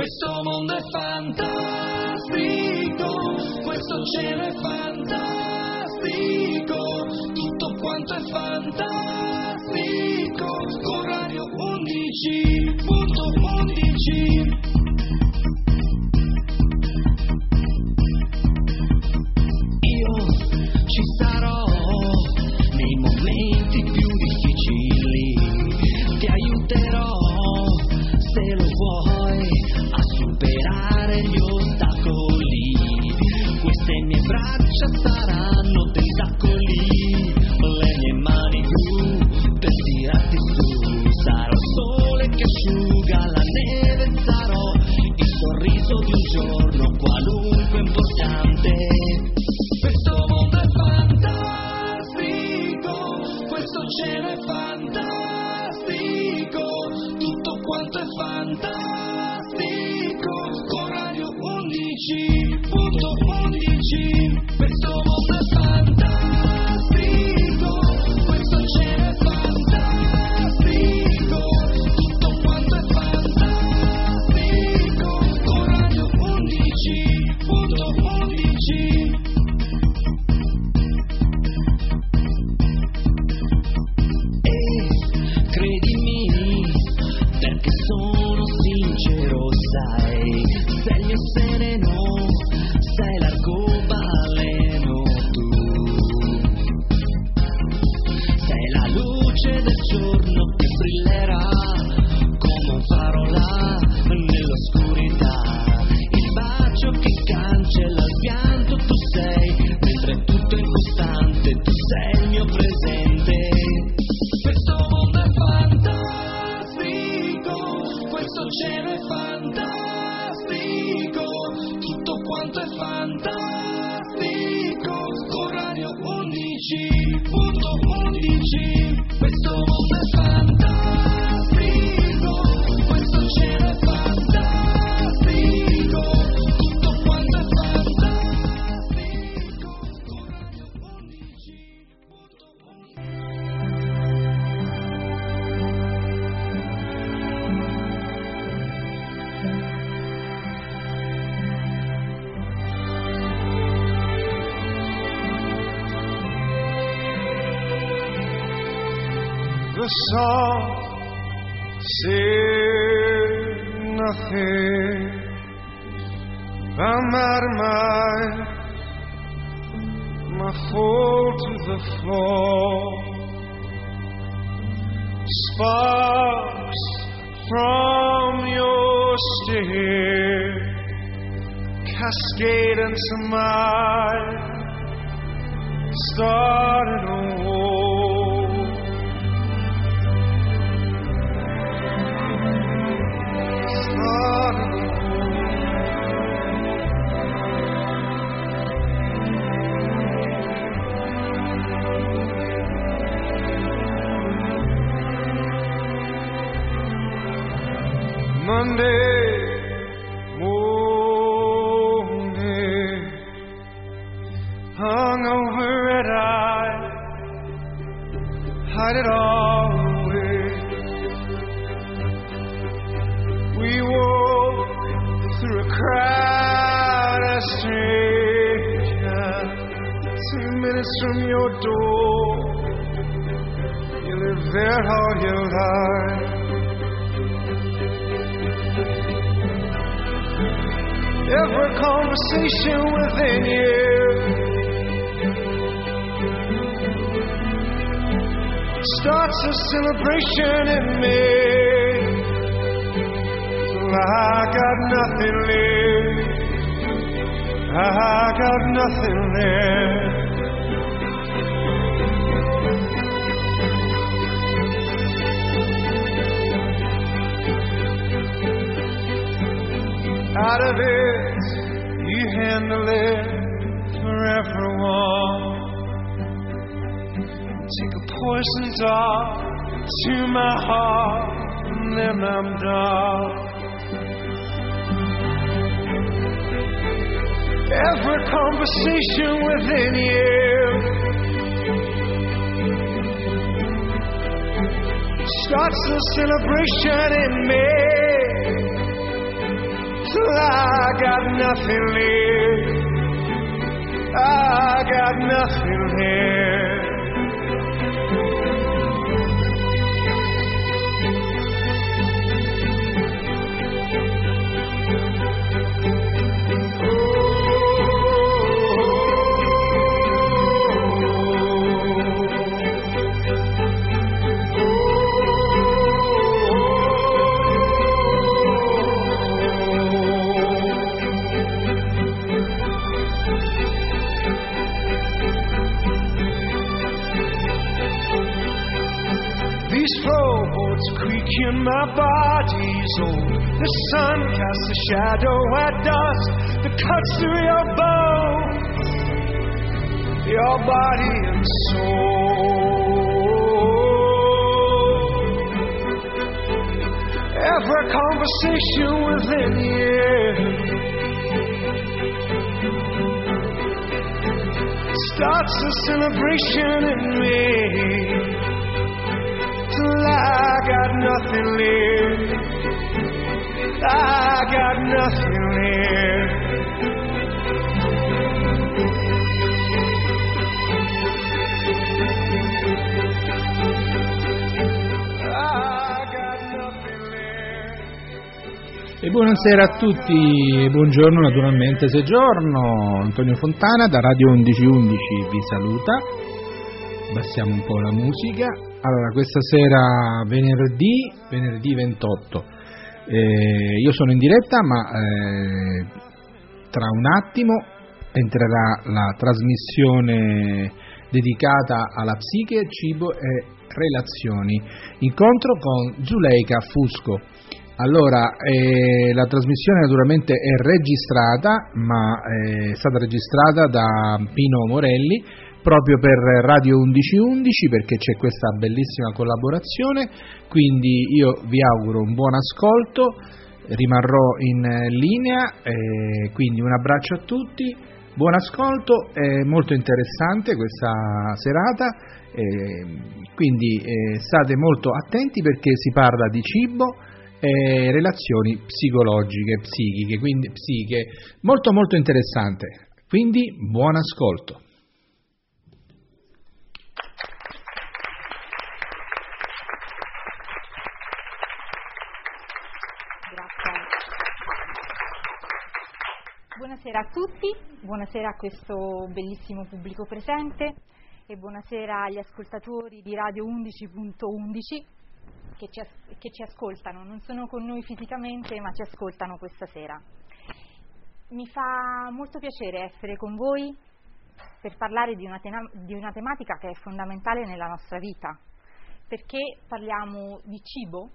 Questo mondo è fantastico, questo cielo è fantastico, tutto quanto è fantastico, con Radio 11.11. The song said nothing about my fall to the floor. Sparks from your stare cascade into mine, started a war. Monday morning, hung over red eye, hide it all away. We walk through a crowd as strangers, 2 minutes from your door. You live there all your life. Every conversation within you starts a celebration in me. So I got nothing left. I got nothing left. Out of it, you handle it for everyone. Take a poison dart to my heart, and then I'm done. Every conversation within you starts a celebration in me. till I got nothing left. I got nothing left. These floorboards creak in my body's old. The sun casts a shadow at dusk that cuts through your bones, your body and soul. Every conversation within you starts a celebration in me. Till I got nothing left. I got nothing left. I got nothing left. E buonasera a tutti, buongiorno naturalmente se giorno. Antonio Fontana da Radio 1111 vi saluta. Abbassiamo un po' la musica. Allora, questa sera venerdì 28, io sono in diretta, ma tra un attimo entrerà la trasmissione dedicata alla psiche, cibo e relazioni, incontro con Zuleika Fusco. Allora, la trasmissione naturalmente è registrata, ma è stata registrata da Pino Morelli, proprio per Radio 1111, perché c'è questa bellissima collaborazione, quindi io vi auguro un buon ascolto, rimarrò in linea, quindi un abbraccio a tutti, buon ascolto, è molto interessante questa serata, quindi state molto attenti perché si parla di cibo e relazioni psicologiche, psichiche, quindi psiche, molto molto interessante, quindi buon ascolto. Buonasera a tutti, buonasera a questo bellissimo pubblico presente e buonasera agli ascoltatori di Radio 11.11 che ci ascoltano, non sono con noi fisicamente ma ci ascoltano questa sera. Mi fa molto piacere essere con voi per parlare di una tematica che è fondamentale nella nostra vita, perché parliamo di cibo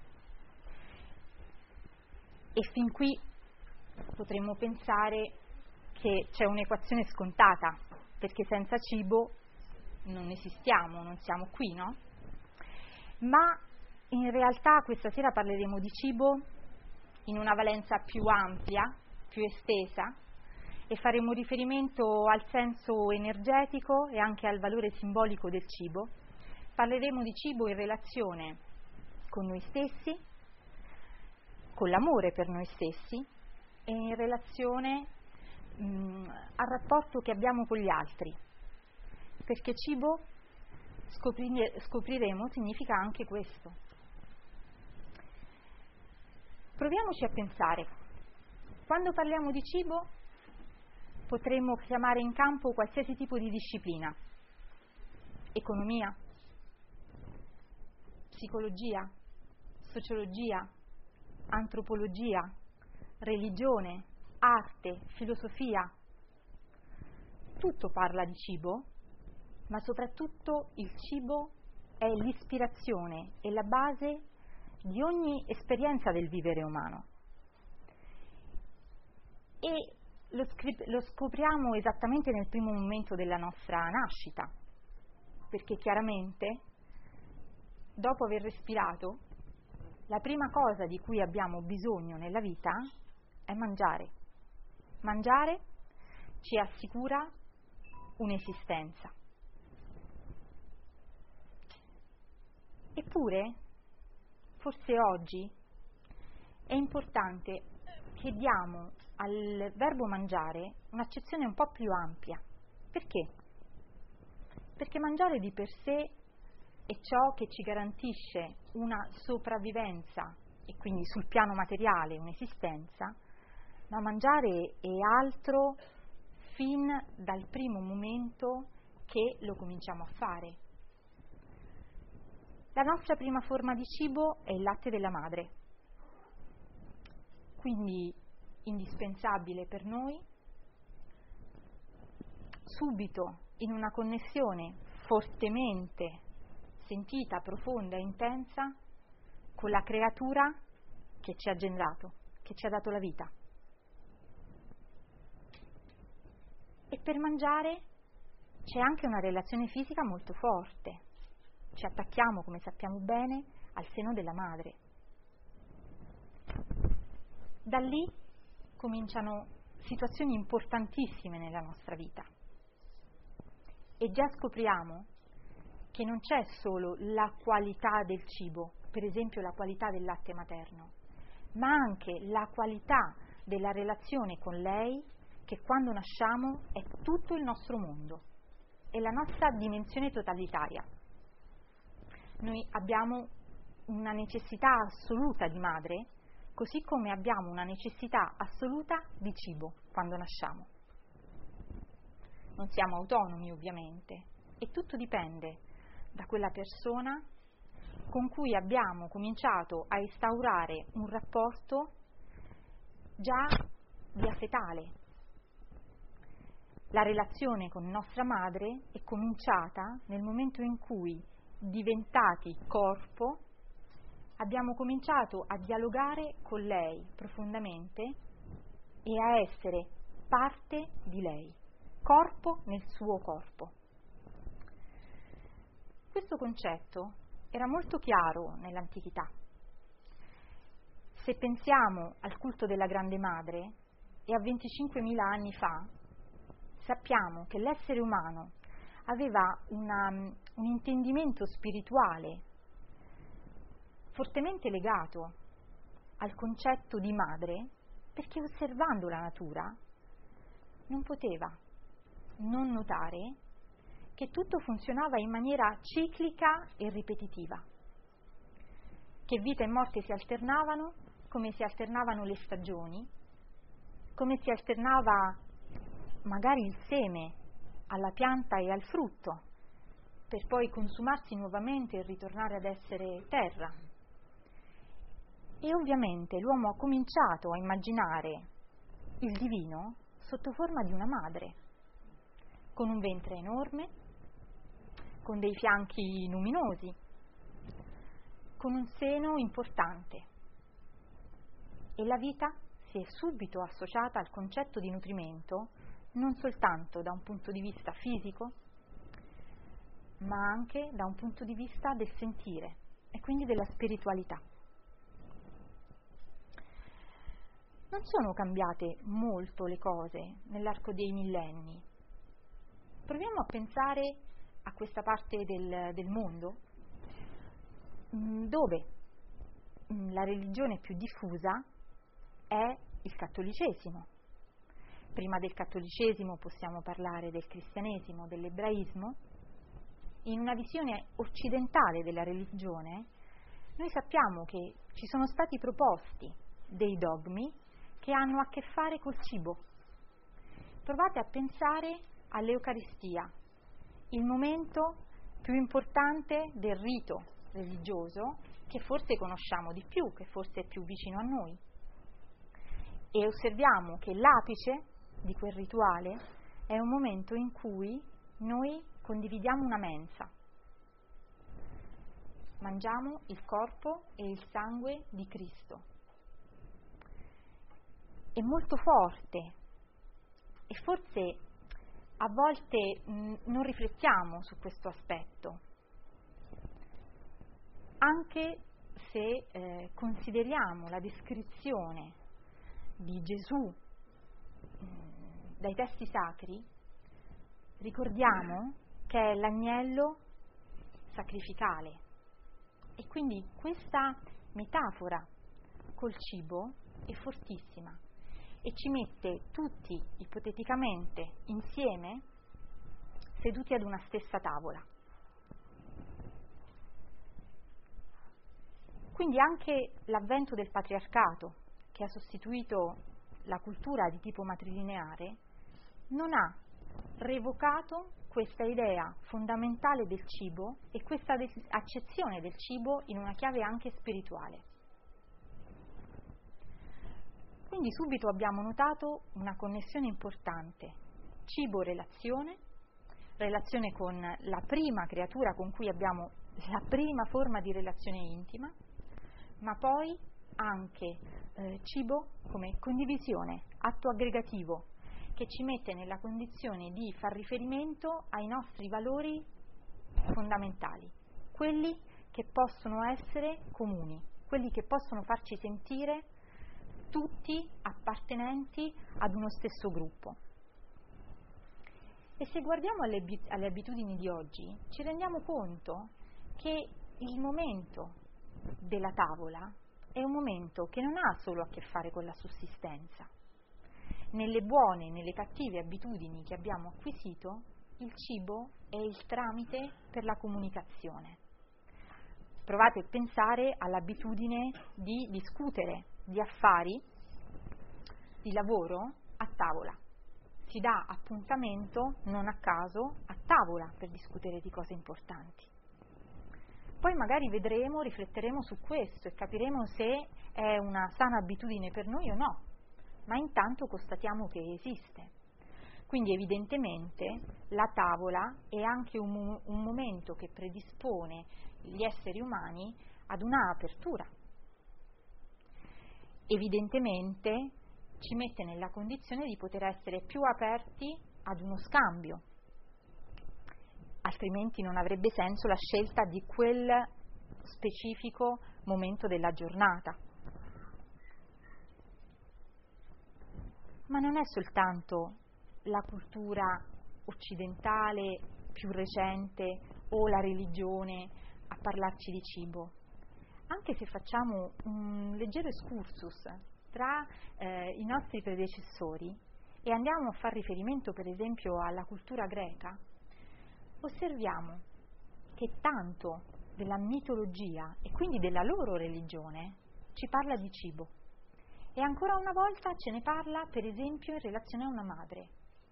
e fin qui potremmo pensare che c'è un'equazione scontata, perché senza cibo non esistiamo, non siamo qui, no? Ma in realtà questa sera parleremo di cibo in una valenza più ampia, più estesa, e faremo riferimento al senso energetico e anche al valore simbolico del cibo. Parleremo di cibo in relazione con noi stessi, con l'amore per noi stessi, e in relazione al rapporto che abbiamo con gli altri, perché cibo, scopriremo, significa anche questo. Proviamoci a pensare, quando parliamo di cibo potremmo chiamare in campo qualsiasi tipo di disciplina: economia, psicologia, sociologia, antropologia, religione, arte, filosofia. Tutto parla di cibo, ma soprattutto il cibo è l'ispirazione e la base di ogni esperienza del vivere umano. E lo scopriamo esattamente nel primo momento della nostra nascita, perché chiaramente, dopo aver respirato, la prima cosa di cui abbiamo bisogno nella vita è mangiare. Mangiare ci assicura un'esistenza. Eppure, forse oggi è importante che diamo al verbo mangiare un'accezione un po' più ampia. Perché? Perché mangiare di per sé è ciò che ci garantisce una sopravvivenza e quindi sul piano materiale un'esistenza, ma mangiare è altro fin dal primo momento che lo cominciamo a fare. La nostra prima forma di cibo è il latte della madre, quindi indispensabile per noi, subito in una connessione fortemente sentita, profonda e intensa con la creatura che ci ha generato, che ci ha dato la vita. E per mangiare c'è anche una relazione fisica molto forte. Ci attacchiamo, come sappiamo bene, al seno della madre. Da lì cominciano situazioni importantissime nella nostra vita. E già scopriamo che non c'è solo la qualità del cibo, per esempio la qualità del latte materno, ma anche la qualità della relazione con lei, che quando nasciamo è tutto il nostro mondo, è la nostra dimensione totalitaria. Noi abbiamo una necessità assoluta di madre, così come abbiamo una necessità assoluta di cibo quando nasciamo. Non siamo autonomi, ovviamente, e tutto dipende da quella persona con cui abbiamo cominciato a instaurare un rapporto già via fetale. La relazione con nostra madre è cominciata nel momento in cui, diventati corpo, abbiamo cominciato a dialogare con lei profondamente e a essere parte di lei, corpo nel suo corpo. Questo concetto era molto chiaro nell'antichità. Se pensiamo al culto della Grande Madre, e a 25.000 anni fa, sappiamo che l'essere umano aveva un intendimento spirituale fortemente legato al concetto di madre, perché osservando la natura non poteva non notare che tutto funzionava in maniera ciclica e ripetitiva, che vita e morte si alternavano come si alternavano le stagioni, come si alternava magari il seme alla pianta e al frutto, per poi consumarsi nuovamente e ritornare ad essere terra. E ovviamente l'uomo ha cominciato a immaginare il divino sotto forma di una madre, con un ventre enorme, con dei fianchi luminosi, con un seno importante. E la vita si è subito associata al concetto di nutrimento, non soltanto da un punto di vista fisico, ma anche da un punto di vista del sentire e quindi della spiritualità. Non sono cambiate molto le cose nell'arco dei millenni. Proviamo a pensare a questa parte del mondo dove la religione più diffusa è il cattolicesimo. Prima del cattolicesimo possiamo parlare del cristianesimo, dell'ebraismo. In una visione occidentale della religione, noi sappiamo che ci sono stati proposti dei dogmi che hanno a che fare col cibo. Provate a pensare all'Eucaristia, il momento più importante del rito religioso che forse conosciamo di più, che forse è più vicino a noi. E osserviamo che l'apice di quel rituale è un momento in cui noi condividiamo una mensa. Mangiamo il corpo e il sangue di Cristo. È molto forte e forse a volte non riflettiamo su questo aspetto, anche se consideriamo la descrizione di Gesù dai testi sacri, ricordiamo che è l'agnello sacrificale e quindi questa metafora col cibo è fortissima. e ci mette tutti ipoteticamente insieme seduti ad una stessa tavola. Quindi anche l'avvento del patriarcato, che ha sostituito la cultura di tipo matrilineare, non ha revocato questa idea fondamentale del cibo e questa accezione del cibo in una chiave anche spirituale. Quindi subito abbiamo notato una connessione importante: cibo-relazione, relazione con la prima creatura con cui abbiamo la prima forma di relazione intima, ma poi anche cibo come condivisione, atto aggregativo, che ci mette nella condizione di far riferimento ai nostri valori fondamentali, quelli che possono essere comuni, quelli che possono farci sentire tutti appartenenti ad uno stesso gruppo. E se guardiamo alle abitudini di oggi, ci rendiamo conto che il momento della tavola è un momento che non ha solo a che fare con la sussistenza. Nelle buone e nelle cattive abitudini che abbiamo acquisito, il cibo è il tramite per la comunicazione. Provate a pensare all'abitudine di discutere di affari, di lavoro a tavola. Si dà appuntamento, non a caso, a tavola per discutere di cose importanti. Poi magari vedremo, rifletteremo su questo e capiremo se è una sana abitudine per noi o no, ma intanto constatiamo che esiste. Quindi evidentemente la tavola è anche un momento che predispone gli esseri umani ad una apertura. Evidentemente ci mette nella condizione di poter essere più aperti ad uno scambio, altrimenti non avrebbe senso la scelta di quel specifico momento della giornata. Ma non è soltanto la cultura occidentale più recente o la religione a parlarci di cibo. Anche se facciamo un leggero excursus tra i nostri predecessori e andiamo a fare riferimento per esempio alla cultura greca, osserviamo che tanto della mitologia e quindi della loro religione ci parla di cibo. E ancora una volta ce ne parla per esempio in relazione a una madre.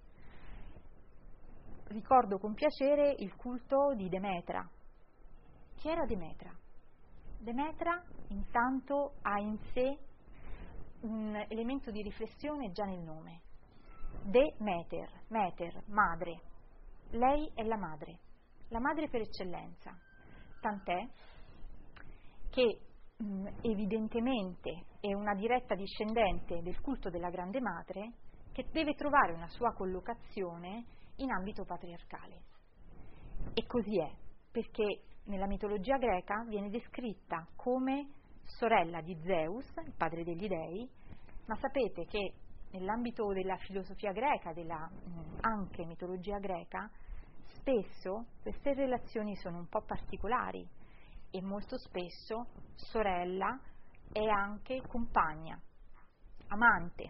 Ricordo con piacere il culto di Demetra. Chi era Demetra? Demetra intanto ha in sé un elemento di riflessione già nel nome. Demeter, meter, madre. Lei è la madre per eccellenza, tant'è che evidentemente è una diretta discendente del culto della grande madre che deve trovare una sua collocazione in ambito patriarcale. E così è, perché nella mitologia greca viene descritta come sorella di Zeus, il padre degli dei, ma sapete che nell'ambito della filosofia greca, della anche mitologia greca, spesso queste relazioni sono un po' particolari e molto spesso sorella è anche compagna, amante.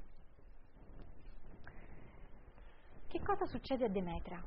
Che cosa succede a Demetra?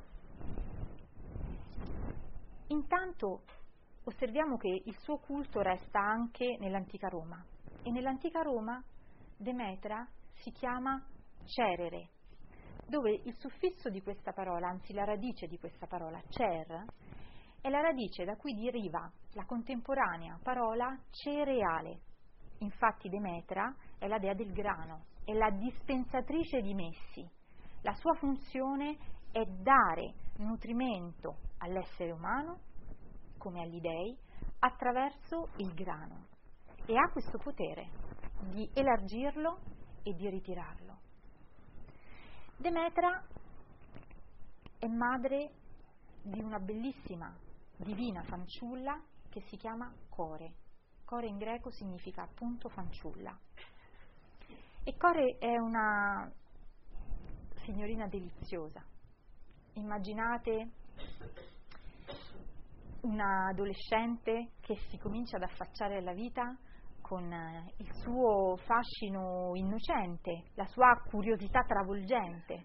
Intanto osserviamo che il suo culto resta anche nell'antica Roma e nell'antica Roma Demetra si chiama Cerere, dove il suffisso di questa parola, anzi la radice di questa parola, cer, è la radice da cui deriva la contemporanea parola cereale. Infatti Demetra è la dea del grano, è la dispensatrice di messi. La sua funzione è dare nutrimento all'essere umano, come agli dei, attraverso il grano. E ha questo potere di elargirlo e di ritirarlo. Demetra è madre di una bellissima, divina fanciulla che si chiama Core. Core in greco significa appunto fanciulla. E Core è una signorina deliziosa. Immaginate una adolescente che si comincia ad affacciare alla vita con il suo fascino innocente, la sua curiosità travolgente,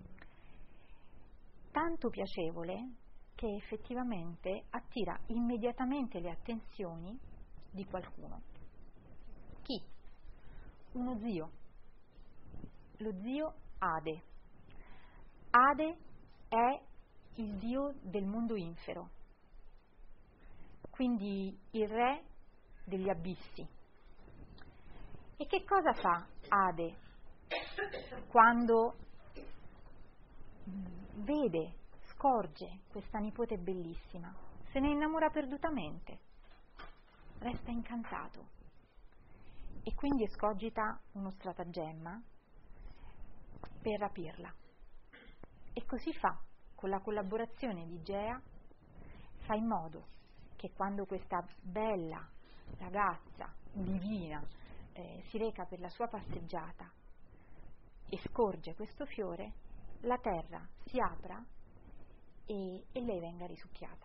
tanto piacevole che effettivamente attira immediatamente le attenzioni di qualcuno. Chi? Uno zio, lo zio Ade. Ade è il dio del mondo infero, quindi il re degli abissi. E che cosa fa Ade quando vede, scorge questa nipote bellissima? Se ne innamora perdutamente, resta incantato e quindi escogita uno stratagemma per rapirla. E così fa, con la collaborazione di Gea, fa in modo che quando questa bella ragazza divina si reca per la sua passeggiata e scorge questo fiore, la terra si apra e lei venga risucchiata.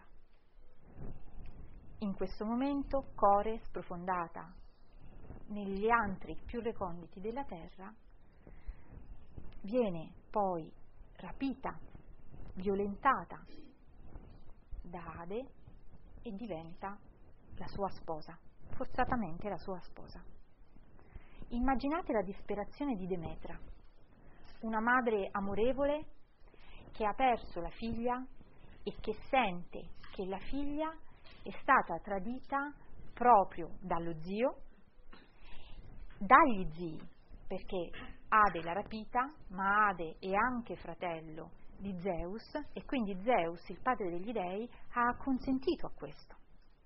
In questo momento Core, sprofondata negli antri più reconditi della terra, viene poi rapita, violentata da Ade e diventa la sua sposa, forzatamente la sua sposa. Immaginate la disperazione di Demetra, una madre amorevole che ha perso la figlia e che sente che la figlia è stata tradita proprio dallo zio, dagli zii, perché Ade l'ha rapita, ma Ade è anche fratello di Zeus e quindi Zeus, il padre degli dei, ha consentito a questo.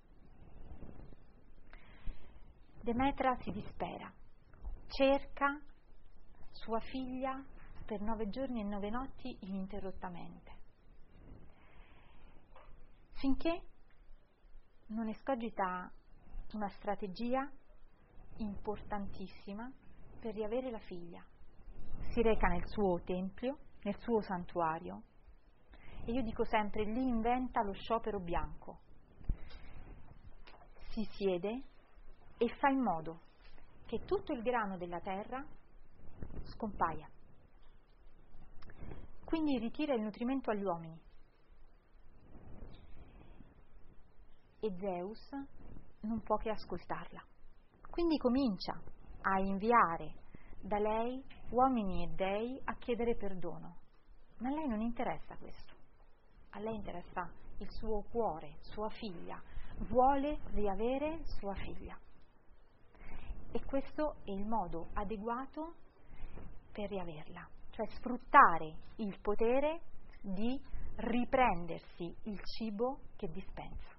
Demetra si dispera, cerca sua figlia per 9 giorni e 9 notti ininterrottamente, finché non escogita una strategia importantissima per riavere la figlia. Si reca nel suo tempio, nel suo santuario, e io dico sempre, lì inventa lo sciopero bianco. Si siede e fa in modo che tutto il grano della terra scompaia. Quindi ritira il nutrimento agli uomini. E Zeus non può che ascoltarla. Quindi comincia a inviare da lei uomini e dei a chiedere perdono. Ma a lei non interessa questo. A lei interessa il suo cuore, sua figlia. Vuole riavere sua figlia. E questo è il modo adeguato per riaverla, cioè sfruttare il potere di riprendersi il cibo che dispensa.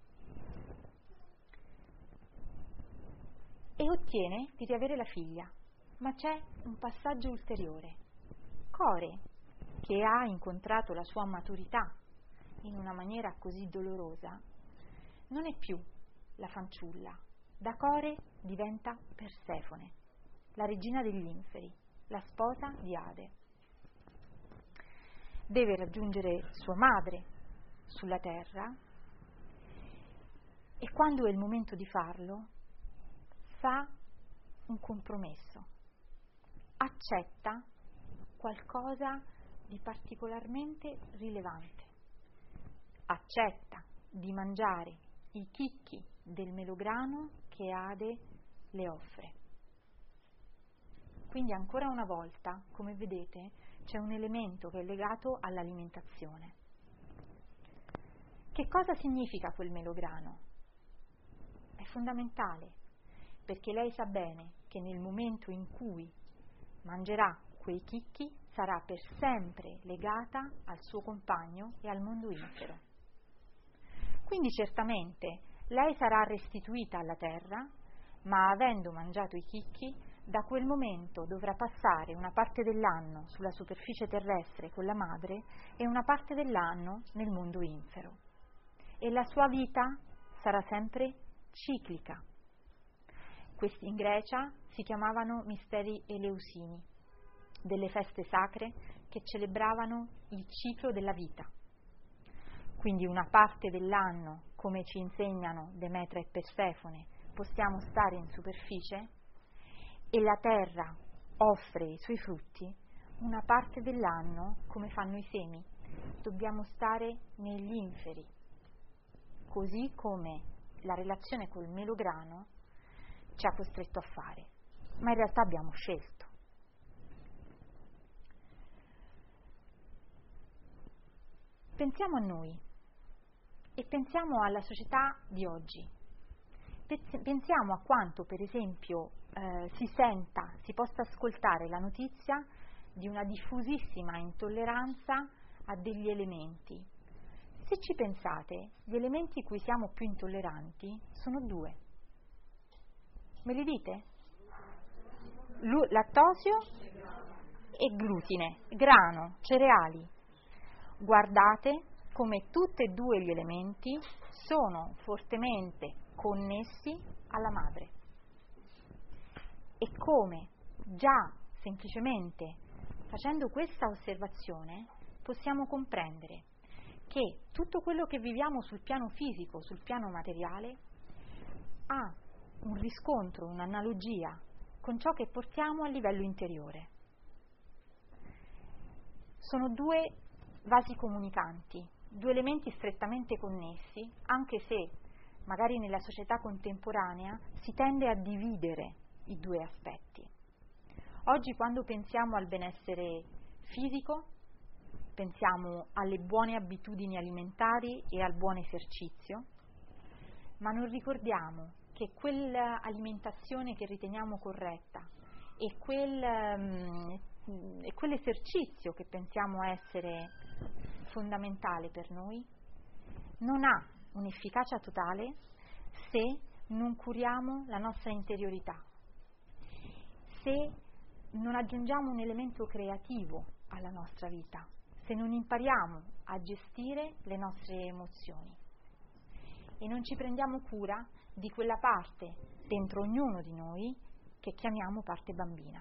E ottiene di riavere la figlia, ma c'è un passaggio ulteriore. Core, che ha incontrato la sua maturità in una maniera così dolorosa, non è più la fanciulla. Da Core diventa Persefone, la regina degli inferi, la sposa di Ade. Deve raggiungere sua madre sulla terra e quando è il momento di farlo fa un compromesso, accetta qualcosa di particolarmente rilevante, accetta di mangiare i chicchi del melograno che Ade le offre. Quindi ancora una volta, come vedete, c'è un elemento che è legato all'alimentazione. Che cosa significa quel melograno? È fondamentale, perché lei sa bene che nel momento in cui mangerà quei chicchi sarà per sempre legata al suo compagno e al mondo infero. Quindi certamente lei sarà restituita alla terra, ma avendo mangiato i chicchi, da quel momento dovrà passare una parte dell'anno sulla superficie terrestre con la madre e una parte dell'anno nel mondo infero. E la sua vita sarà sempre ciclica. Questi in Grecia si chiamavano misteri eleusini, delle feste sacre che celebravano il ciclo della vita. Quindi una parte dell'anno, come ci insegnano Demetra e Persefone, possiamo stare in superficie e la terra offre i suoi frutti, una parte dell'anno, come fanno i semi, dobbiamo stare negli inferi, così come la relazione col melograno ci ha costretto a fare, ma in realtà abbiamo scelto. Pensiamo a noi e pensiamo alla società di oggi. Pensiamo a quanto, per esempio, si possa ascoltare la notizia di una diffusissima intolleranza a degli elementi. Se ci pensate, gli elementi cui siamo più intolleranti sono due. Me li dite? Lattosio e glutine, grano, cereali. Guardate come tutti e due gli elementi sono fortemente connessi alla madre e come già semplicemente facendo questa osservazione possiamo comprendere che tutto quello che viviamo sul piano fisico, sul piano materiale, ha un riscontro, un'analogia con ciò che portiamo a livello interiore. Sono due vasi comunicanti, due elementi strettamente connessi, anche se magari nella società contemporanea si tende a dividere i due aspetti. Oggi quando pensiamo al benessere fisico, pensiamo alle buone abitudini alimentari e al buon esercizio, ma non ricordiamo che quell'alimentazione che riteniamo corretta e quell'esercizio che pensiamo essere fondamentale per noi non ha un'efficacia totale se non curiamo la nostra interiorità, se non aggiungiamo un elemento creativo alla nostra vita, se non impariamo a gestire le nostre emozioni e non ci prendiamo cura di quella parte dentro ognuno di noi che chiamiamo parte bambina.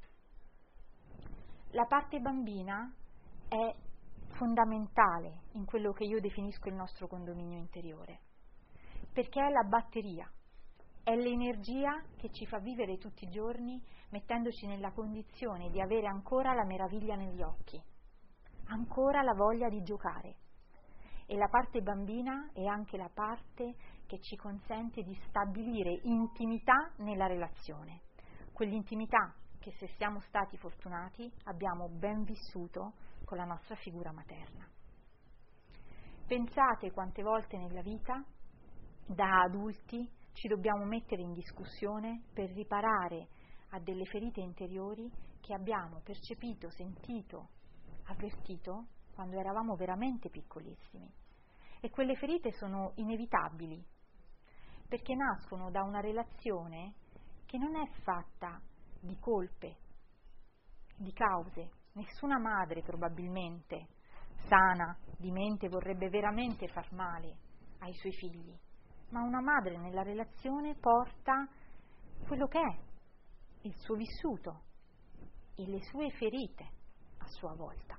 La parte bambina è fondamentale in quello che io definisco il nostro condominio interiore, perché è la batteria, è l'energia che ci fa vivere tutti i giorni mettendoci nella condizione di avere ancora la meraviglia negli occhi, ancora la voglia di giocare. E la parte bambina è anche la parte che ci consente di stabilire intimità nella relazione, quell'intimità che, se siamo stati fortunati, abbiamo ben vissuto con la nostra figura materna. Pensate quante volte nella vita, da adulti, ci dobbiamo mettere in discussione per riparare a delle ferite interiori che abbiamo percepito, sentito, avvertito quando eravamo veramente piccolissimi. E quelle ferite sono inevitabili, perché nascono da una relazione che non è fatta di colpe, di cause. Nessuna madre probabilmente sana di mente vorrebbe veramente far male ai suoi figli, ma una madre nella relazione porta quello che è il suo vissuto e le sue ferite a sua volta.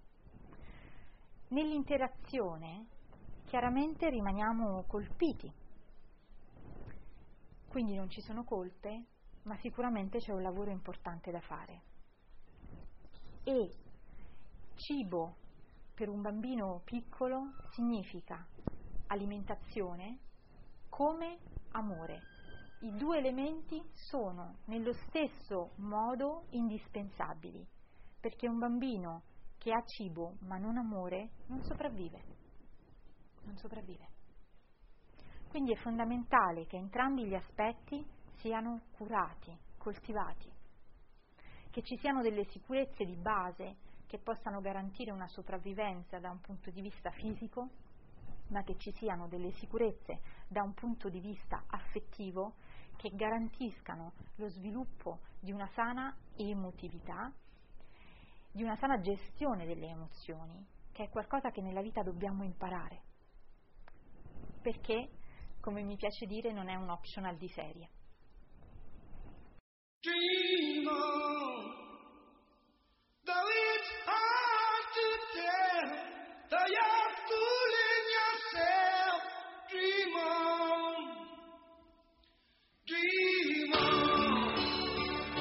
Nell'interazione chiaramente rimaniamo colpiti, quindi non ci sono colpe, ma sicuramente c'è un lavoro importante da fare. E cibo per un bambino piccolo significa alimentazione come amore. I due elementi sono nello stesso modo indispensabili, perché un bambino che ha cibo ma non amore non sopravvive. Quindi è fondamentale che entrambi gli aspetti siano curati, coltivati, che ci siano delle sicurezze di base che possano garantire una sopravvivenza da un punto di vista fisico, ma che ci siano delle sicurezze da un punto di vista affettivo che garantiscano lo sviluppo di una sana emotività, di una sana gestione delle emozioni, che è qualcosa che nella vita dobbiamo imparare, perché, come mi piace dire, non è un optional di serie. Dream on, though it's hard to tell, though you're fooling yourself. Dream on, dream on.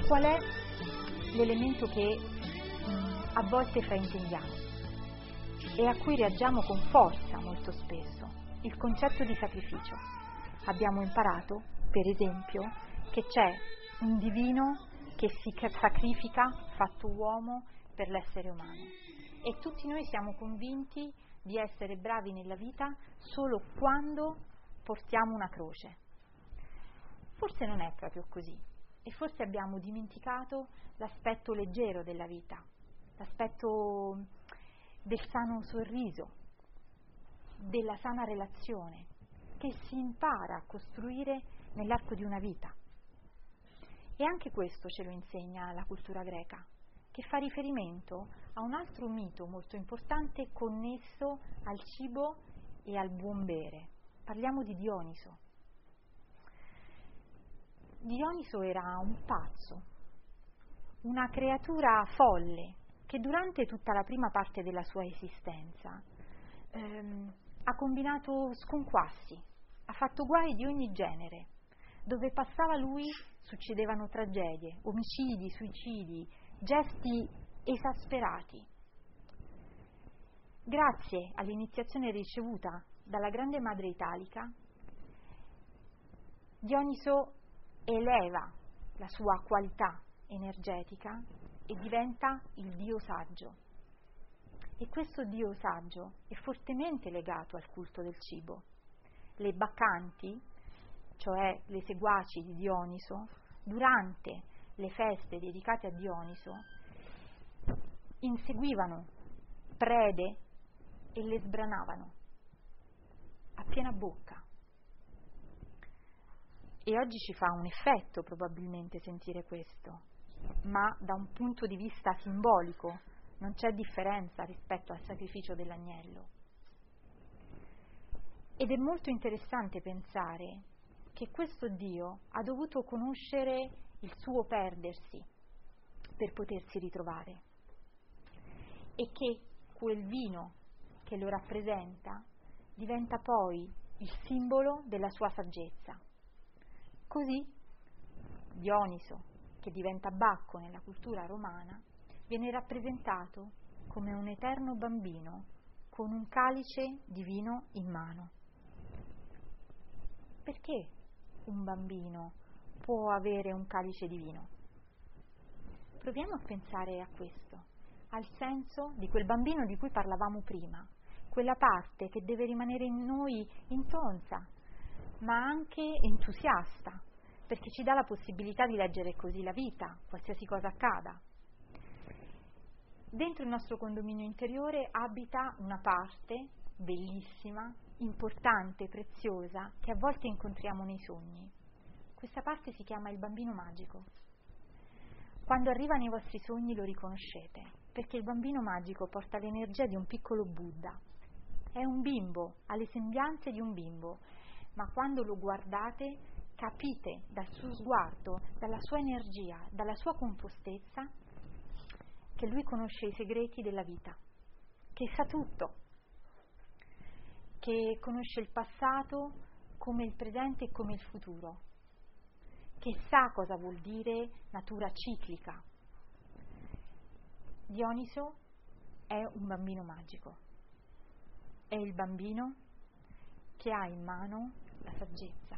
Qual è l'elemento che a volte fraintendiamo e a cui reagiamo con forza molto spesso? Il concetto di sacrificio. Abbiamo imparato, per esempio, che c'è un divino che si sacrifica, fatto uomo, per l'essere umano. E tutti noi siamo convinti di essere bravi nella vita solo quando portiamo una croce. Forse non è proprio così e forse abbiamo dimenticato l'aspetto leggero della vita, l'aspetto del sano sorriso, della sana relazione che si impara a costruire nell'arco di una vita. E anche questo ce lo insegna la cultura greca, che fa riferimento a un altro mito molto importante connesso al cibo e al buon bere. Parliamo di Dioniso. Dioniso era un pazzo, una creatura folle che durante tutta la prima parte della sua esistenza ha combinato sconquassi, ha fatto guai di ogni genere. Dove passava lui succedevano tragedie, omicidi, suicidi, gesti esasperati. Grazie all'iniziazione ricevuta dalla grande madre italica, Dioniso eleva la sua qualità energetica e diventa il dio saggio. E questo dio saggio è fortemente legato al culto del cibo. Le baccanti, cioè le seguaci di Dioniso, durante le feste dedicate a Dioniso, inseguivano prede e le sbranavano a piena bocca. E oggi ci fa un effetto probabilmente sentire questo, ma da un punto di vista simbolico non c'è differenza rispetto al sacrificio dell'agnello. Ed è molto interessante pensare che questo Dio ha dovuto conoscere il suo perdersi per potersi ritrovare e che quel vino che lo rappresenta diventa poi il simbolo della sua saggezza. Così Dioniso, che diventa Bacco nella cultura romana, viene rappresentato come un eterno bambino con un calice di vino in mano. Perché un bambino può avere un calice di vino? Proviamo a pensare a questo, al senso di quel bambino di cui parlavamo prima, quella parte che deve rimanere in noi intonsa, ma anche entusiasta, perché ci dà la possibilità di leggere così la vita, qualsiasi cosa accada. Dentro il nostro condominio interiore abita una parte bellissima, importante, preziosa, che a volte incontriamo nei sogni. Questa parte si chiama il bambino magico. Quando arriva nei vostri sogni lo riconoscete, perché il bambino magico porta l'energia di un piccolo Buddha. È un bimbo, ha le sembianze di un bimbo, ma quando lo guardate capite dal suo sguardo, dalla sua energia, dalla sua compostezza, che lui conosce i segreti della vita, che sa tutto, che conosce il passato come il presente e come il futuro, che sa cosa vuol dire natura ciclica. Dioniso è un bambino magico, è il bambino che ha in mano la saggezza.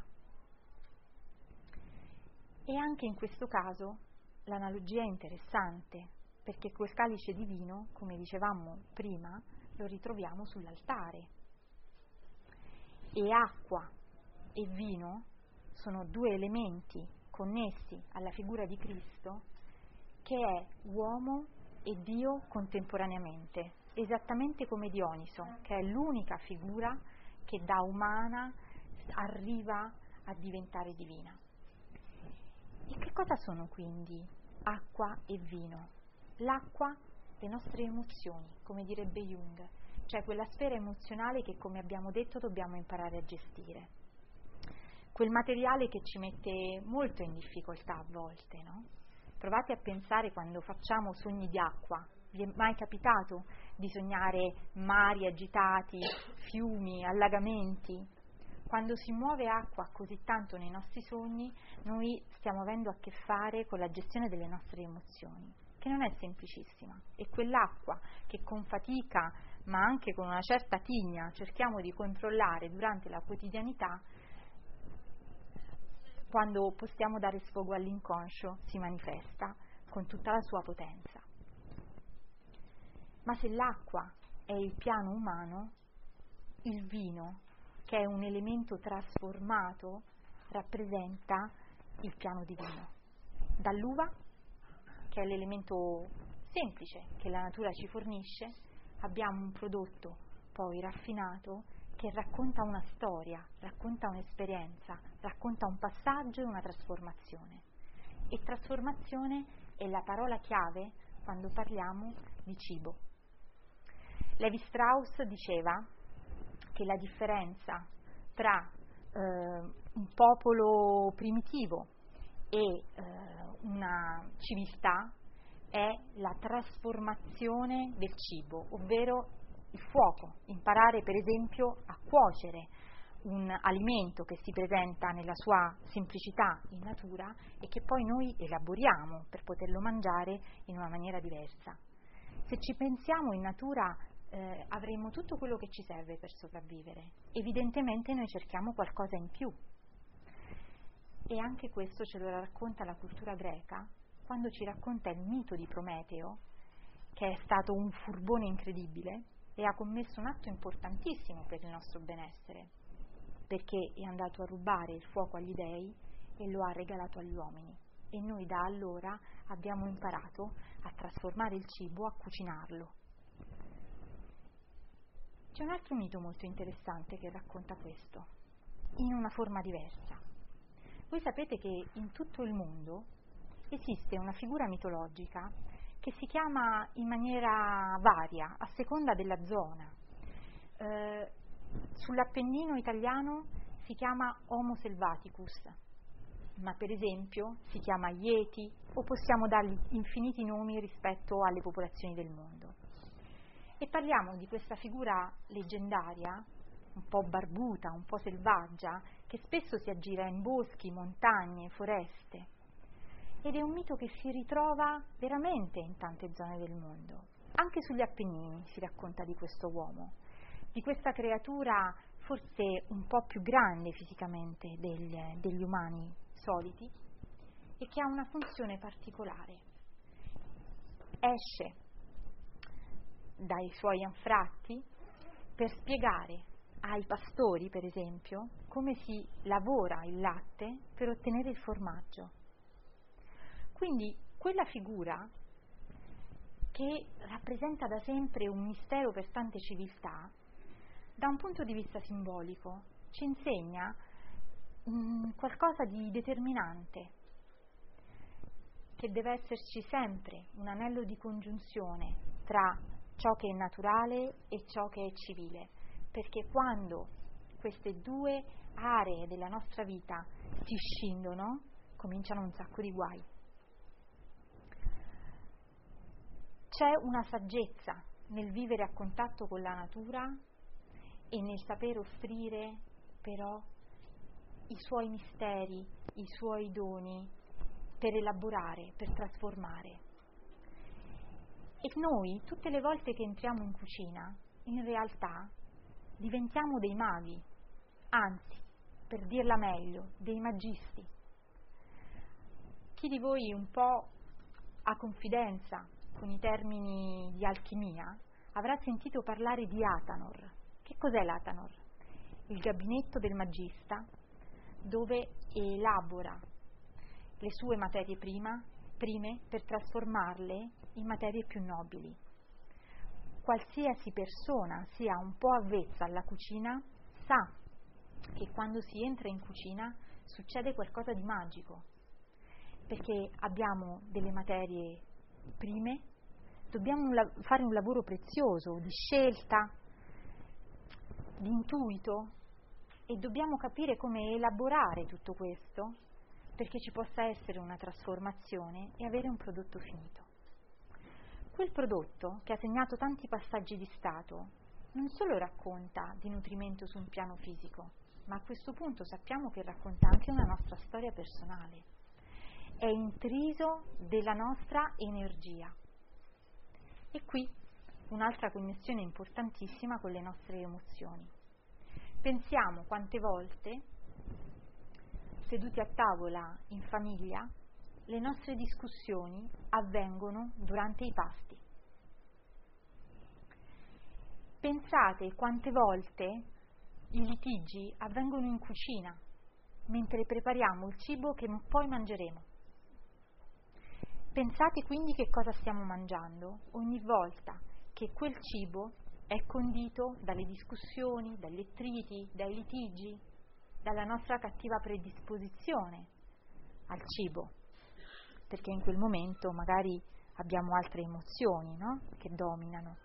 E anche in questo caso l'analogia è interessante, perché quel calice di vino, come dicevamo prima, lo ritroviamo sull'altare. E acqua e vino sono due elementi connessi alla figura di Cristo, che è uomo e Dio contemporaneamente, esattamente come Dioniso, che è l'unica figura che da umana arriva a diventare divina. E che cosa sono quindi acqua e vino? L'acqua, le nostre emozioni, come direbbe Jung, cioè quella sfera emozionale che, come abbiamo detto, dobbiamo imparare a gestire. Quel materiale che ci mette molto in difficoltà a volte, no? Provate a pensare quando facciamo sogni di acqua. Vi è mai capitato di sognare mari agitati, fiumi, allagamenti? Quando si muove acqua così tanto nei nostri sogni, noi stiamo avendo a che fare con la gestione delle nostre emozioni, che non è semplicissima, e quell'acqua che con fatica, ma anche con una certa tigna, cerchiamo di controllare durante la quotidianità, quando possiamo dare sfogo all'inconscio, si manifesta con tutta la sua potenza. Ma se l'acqua è il piano umano, il vino, che è un elemento trasformato, rappresenta il piano divino. Dall'uva, che è l'elemento semplice che la natura ci fornisce, abbiamo un prodotto poi raffinato che racconta una storia, racconta un'esperienza, racconta un passaggio e una trasformazione. E trasformazione è la parola chiave quando parliamo di cibo. Levi Strauss diceva che la differenza tra un popolo primitivo e una civiltà è la trasformazione del cibo, ovvero il fuoco, imparare per esempio a cuocere un alimento che si presenta nella sua semplicità in natura e che poi noi elaboriamo per poterlo mangiare in una maniera diversa. Se ci pensiamo, in natura avremo tutto quello che ci serve per sopravvivere. Evidentemente noi cerchiamo qualcosa in più, e anche questo ce lo racconta la cultura greca quando ci racconta il mito di Prometeo, che è stato un furbone incredibile e ha commesso un atto importantissimo per il nostro benessere, perché è andato a rubare il fuoco agli dei e lo ha regalato agli uomini, e noi da allora abbiamo imparato a trasformare il cibo, a cucinarlo. C'è un altro mito molto interessante che racconta questo, in una forma diversa. Voi sapete che in tutto il mondo esiste una figura mitologica che si chiama in maniera varia, a seconda della zona. Sull'Appennino italiano si chiama Homo selvaticus, ma per esempio si chiama Yeti, o possiamo dargli infiniti nomi rispetto alle popolazioni del mondo. E parliamo di questa figura leggendaria, un po' barbuta, un po' selvaggia, che spesso si aggira in boschi, montagne, foreste. Ed è un mito che si ritrova veramente in tante zone del mondo. Anche sugli Appennini si racconta di questo uomo, di questa creatura forse un po' più grande fisicamente degli umani soliti, e che ha una funzione particolare. Esce dai suoi anfratti per spiegare ai pastori, per esempio, come si lavora il latte per ottenere il formaggio. Quindi quella figura, che rappresenta da sempre un mistero per tante civiltà, da un punto di vista simbolico ci insegna qualcosa di determinante, che deve esserci sempre un anello di congiunzione tra ciò che è naturale e ciò che è civile, perché quando queste due aree della nostra vita si scindono, cominciano un sacco di guai. C'è una saggezza nel vivere a contatto con la natura e nel saper offrire però i suoi misteri, i suoi doni per elaborare, per trasformare. E noi, tutte le volte che entriamo in cucina, in realtà diventiamo dei maghi, anzi, per dirla meglio, dei magisti. Chi di voi un po' ha confidenza con i termini di alchimia avrà sentito parlare di Atanor. Che cos'è l'Atanor? Il gabinetto del magista, dove elabora le sue materie prime per trasformarle in materie più nobili. Qualsiasi persona sia un po' avvezza alla cucina sa che quando si entra in cucina succede qualcosa di magico, perché abbiamo delle materie prime, dobbiamo fare un lavoro prezioso di scelta, di intuito, e dobbiamo capire come elaborare tutto questo perché ci possa essere una trasformazione e avere un prodotto finito. Quel prodotto, che ha segnato tanti passaggi di stato, non solo racconta di nutrimento su un piano fisico, ma a questo punto sappiamo che racconta anche una nostra storia personale, è intriso della nostra energia. E qui un'altra connessione importantissima con le nostre emozioni. Pensiamo quante volte, seduti a tavola in famiglia, le nostre discussioni avvengono durante i pasti. Pensate quante volte i litigi avvengono in cucina, mentre prepariamo il cibo che poi mangeremo. Pensate quindi che cosa stiamo mangiando ogni volta che quel cibo è condito dalle discussioni, dagli attriti, dai litigi, dalla nostra cattiva predisposizione al cibo, perché in quel momento magari abbiamo altre emozioni, no? Che dominano.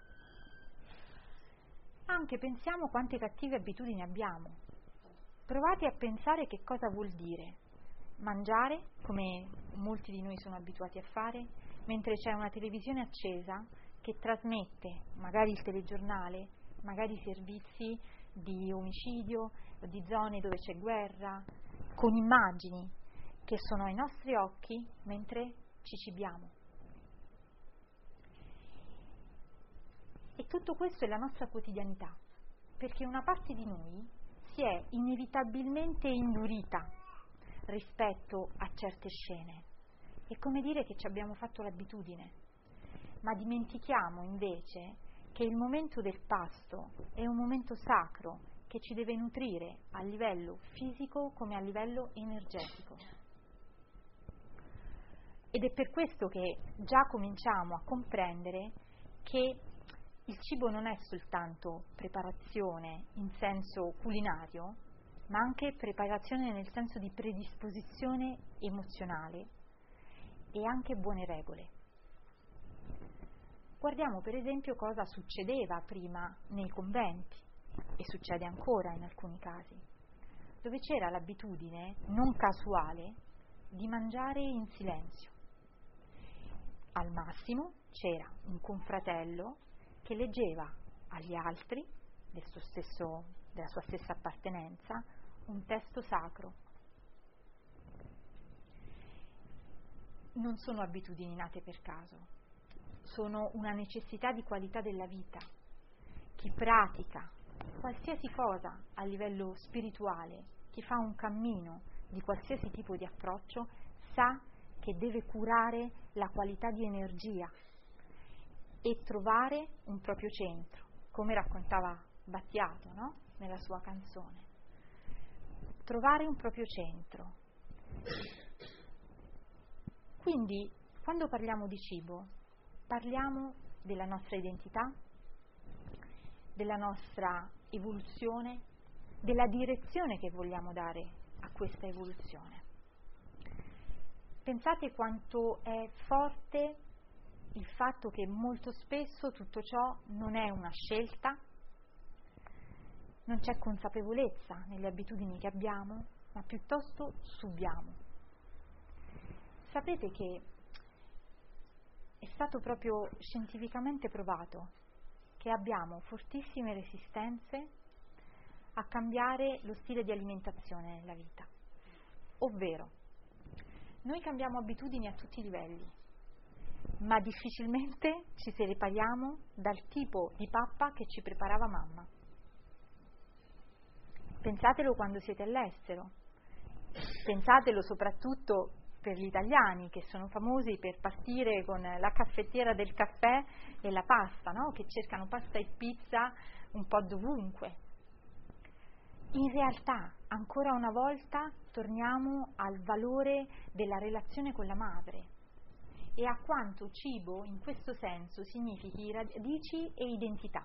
Anche pensiamo quante cattive abitudini abbiamo. Provate a pensare che cosa vuol dire mangiare, come molti di noi sono abituati a fare, mentre c'è una televisione accesa che trasmette magari il telegiornale, magari servizi di omicidio, di zone dove c'è guerra, con immagini che sono ai nostri occhi mentre ci cibiamo. E tutto questo è la nostra quotidianità, perché una parte di noi si è inevitabilmente indurita rispetto a certe scene. È come dire che ci abbiamo fatto l'abitudine, ma dimentichiamo invece che il momento del pasto è un momento sacro che ci deve nutrire a livello fisico come a livello energetico. Ed è per questo che già cominciamo a comprendere che il cibo non è soltanto preparazione in senso culinario, ma anche preparazione nel senso di predisposizione emozionale e anche buone regole. Guardiamo per esempio cosa succedeva prima nei conventi, e succede ancora in alcuni casi, dove c'era l'abitudine non casuale di mangiare in silenzio. Al massimo c'era un confratello che leggeva agli altri della sua stessa appartenenza un testo sacro. Non sono abitudini nate per caso, sono una necessità di qualità della vita. Chi pratica qualsiasi cosa a livello spirituale, chi fa un cammino di qualsiasi tipo di approccio, sa che deve curare la qualità di energia e trovare un proprio centro, come raccontava Battiato, no? Nella sua canzone. Trovare un proprio centro. Quindi, quando parliamo di cibo, parliamo della nostra identità, della nostra evoluzione, della direzione che vogliamo dare a questa evoluzione. Pensate quanto è forte il fatto che molto spesso tutto ciò non è una scelta, non c'è consapevolezza nelle abitudini che abbiamo, ma piuttosto subiamo. Sapete che è stato proprio scientificamente provato che abbiamo fortissime resistenze a cambiare lo stile di alimentazione nella vita. Ovvero, noi cambiamo abitudini a tutti i livelli, ma difficilmente ci separiamo dal tipo di pappa che ci preparava mamma. Pensatelo quando siete all'estero, pensatelo soprattutto per gli italiani che sono famosi per partire con la caffettiera del caffè e la pasta, no? Che cercano pasta e pizza un po' dovunque. In realtà, ancora una volta, torniamo al valore della relazione con la madre e a quanto cibo, in questo senso, significhi radici e identità.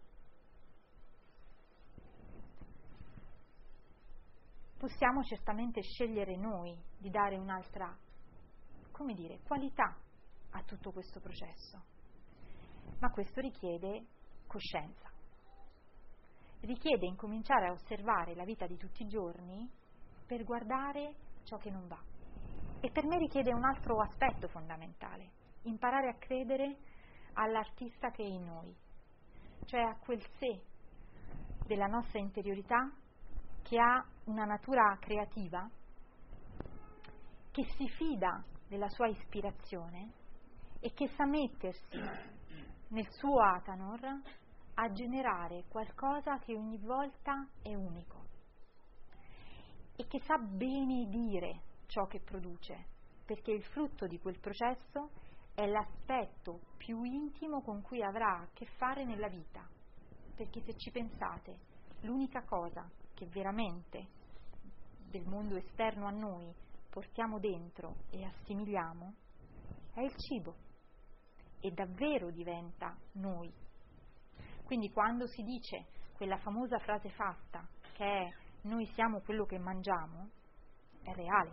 Possiamo certamente scegliere noi di dare un'altra, qualità a tutto questo processo, ma questo richiede coscienza. Richiede incominciare a osservare la vita di tutti i giorni per guardare ciò che non va. E per me richiede un altro aspetto fondamentale, imparare a credere all'artista che è in noi, cioè a quel sé della nostra interiorità che ha una natura creativa, che si fida della sua ispirazione e che sa mettersi nel suo Atanor a generare qualcosa che ogni volta è unico e che sa benedire ciò che produce, perché il frutto di quel processo è l'aspetto più intimo con cui avrà a che fare nella vita. Perché se ci pensate, l'unica cosa che veramente del mondo esterno a noi portiamo dentro e assimiliamo è il cibo, e davvero diventa noi. Quindi quando si dice quella famosa frase fatta che è noi siamo quello che mangiamo, è reale.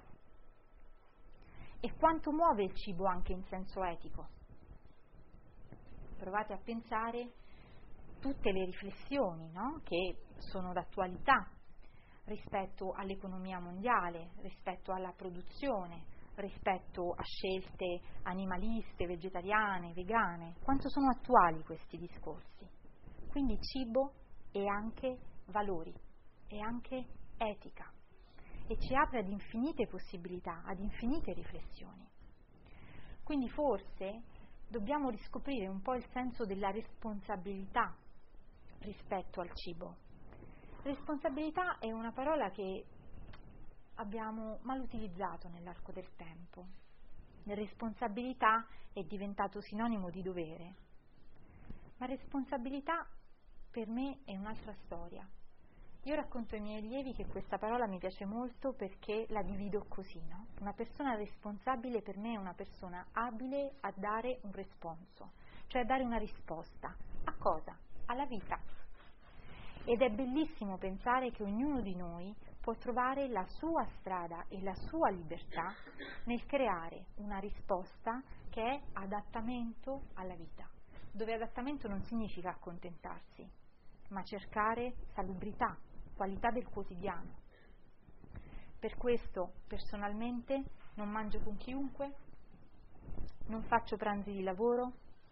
E quanto muove il cibo anche in senso etico? Provate a pensare tutte le riflessioni, no? Che sono d'attualità rispetto all'economia mondiale, rispetto alla produzione, rispetto a scelte animaliste, vegetariane, vegane. Quanto sono attuali questi discorsi? Quindi cibo è anche valori, è anche etica e ci apre ad infinite possibilità, ad infinite riflessioni. Quindi forse dobbiamo riscoprire un po' il senso della responsabilità rispetto al cibo. Responsabilità è una parola che abbiamo mal utilizzato nell'arco del tempo. Responsabilità è diventato sinonimo di dovere, ma responsabilità per me è un'altra storia. Io racconto ai miei allievi che questa parola mi piace molto perché la divido così, no? Una persona responsabile per me è una persona abile a dare un responso, cioè a dare una risposta. A cosa? Alla vita. Ed è bellissimo pensare che ognuno di noi può trovare la sua strada e la sua libertà nel creare una risposta che è adattamento alla vita, dove adattamento non significa accontentarsi, ma cercare salubrità, qualità del quotidiano. Per questo personalmente non mangio con chiunque, non faccio pranzi di lavoro,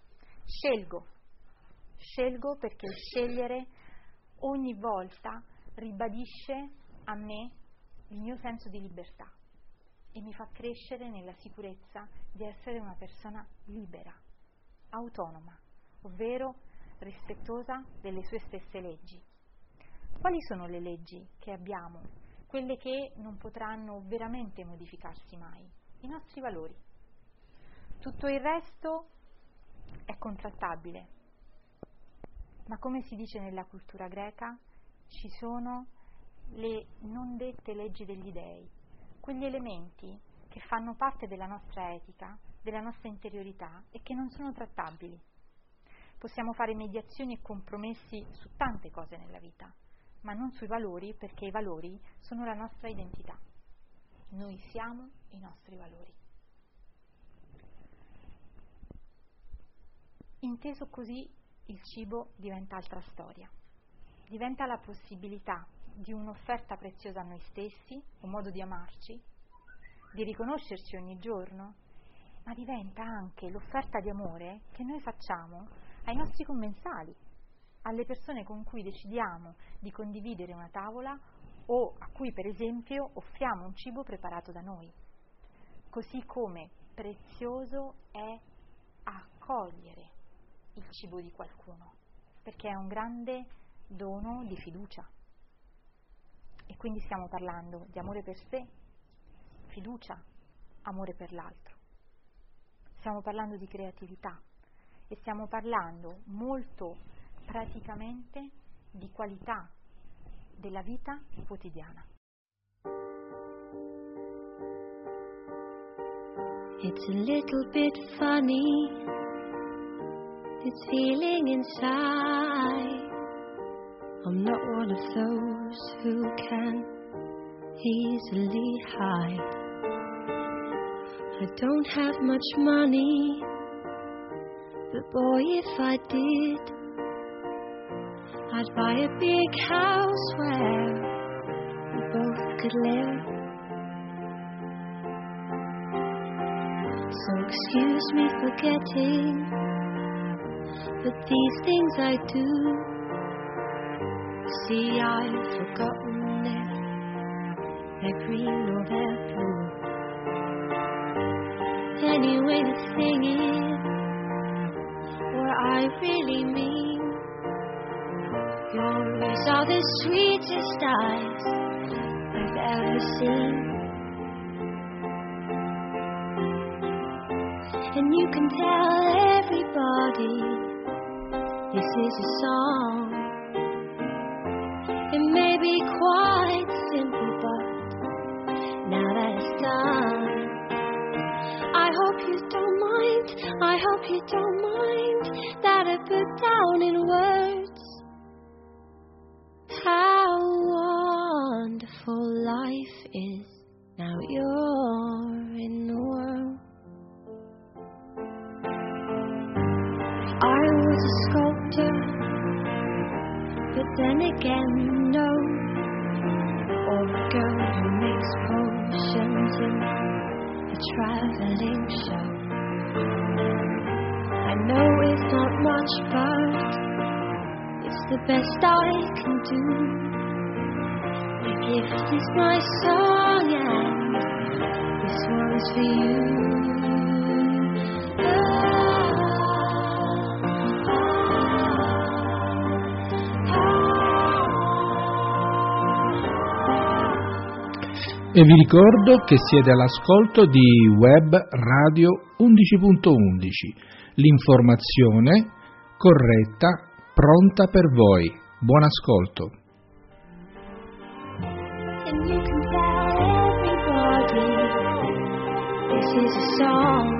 scelgo perché il scegliere ogni volta ribadisce a me il mio senso di libertà e mi fa crescere nella sicurezza di essere una persona libera, autonoma, ovvero rispettosa delle sue stesse leggi. Quali sono le leggi che abbiamo? Quelle che non potranno veramente modificarsi mai, i nostri valori. Tutto il resto è contrattabile, ma come si dice nella cultura greca, ci sono le non dette leggi degli dei, quegli elementi che fanno parte della nostra etica, della nostra interiorità e che non sono trattabili. Possiamo fare mediazioni e compromessi su tante cose nella vita, ma non sui valori, perché i valori sono la nostra identità. Noi siamo i nostri valori. Inteso così, il cibo diventa altra storia. Diventa la possibilità di un'offerta preziosa a noi stessi, un modo di amarci, di riconoscerci ogni giorno, ma diventa anche l'offerta di amore che noi facciamo ai nostri commensali, alle persone con cui decidiamo di condividere una tavola o a cui per esempio offriamo un cibo preparato da noi. Così come prezioso è accogliere il cibo di qualcuno, perché è un grande dono di fiducia. E quindi stiamo parlando di amore per sé, fiducia, amore per l'altro. Stiamo parlando di creatività e stiamo parlando molto praticamente di qualità della vita quotidiana. It's a little bit funny, this feeling inside. I'm not one of those who can easily hide. I don't have much money, but boy, if I did, I'd buy a big house where we both could live. So excuse me for getting, but these things I do See, I've forgotten their green or their blue. Anyway, the thing is, what I really mean, your eyes are the sweetest eyes I've ever seen. And you can tell everybody this is a song. It may be quite simple, but now that it's done, I hope you don't mind, I hope you don't mind that I put down in words how wonderful life is. Now you're in the world. I was a sculptor, but then again, no. Or a girl who makes potions in a traveling show. I know it's not much, but it's the best I can do. My gift is my song, and this one's for you. E vi ricordo che siete all'ascolto di Web Radio 11.11, l'informazione corretta, pronta per voi. Buon ascolto. And you can tell everybody this is a song.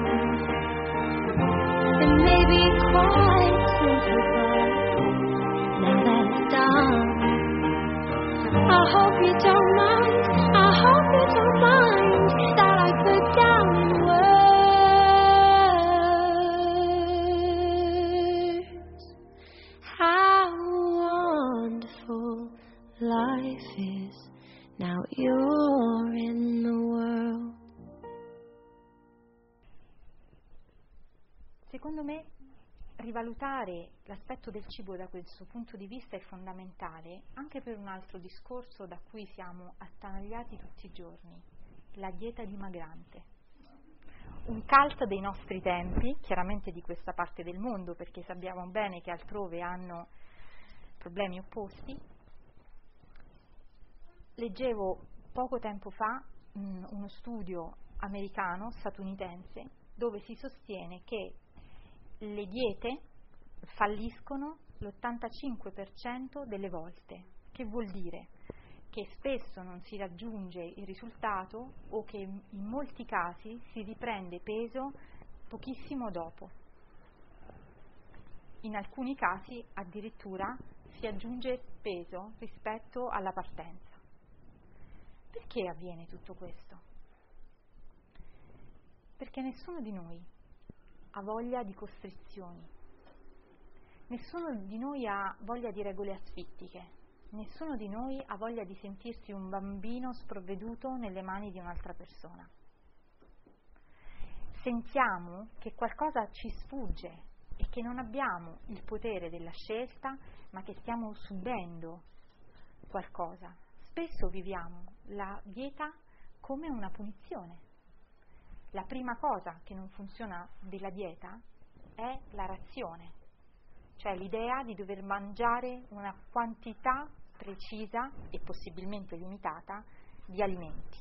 It may be quite simple, but now that it's done, I hope you don't mind, I hope you don't mind that I put down in words how wonderful life is. Now you're in the world. Secondo me rivalutare l'aspetto del cibo da questo punto di vista è fondamentale anche per un altro discorso da cui siamo attanagliati tutti i giorni, la dieta dimagrante. Un cult dei nostri tempi, chiaramente di questa parte del mondo, perché sappiamo bene che altrove hanno problemi opposti. Leggevo poco tempo fa uno studio americano, statunitense, dove si sostiene che le diete falliscono l'85% delle volte, che vuol dire che spesso non si raggiunge il risultato o che in molti casi si riprende peso pochissimo dopo. In alcuni casi addirittura si aggiunge peso rispetto alla partenza. Perché avviene tutto questo? Perché nessuno di noi ha voglia di costrizioni, nessuno di noi ha voglia di regole asfittiche, nessuno di noi ha voglia di sentirsi un bambino sprovveduto nelle mani di un'altra persona. Sentiamo che qualcosa ci sfugge e che non abbiamo il potere della scelta, ma che stiamo subendo qualcosa. Spesso viviamo la dieta come una punizione. La prima cosa che non funziona della dieta è la razione, cioè l'idea di dover mangiare una quantità precisa e possibilmente limitata di alimenti.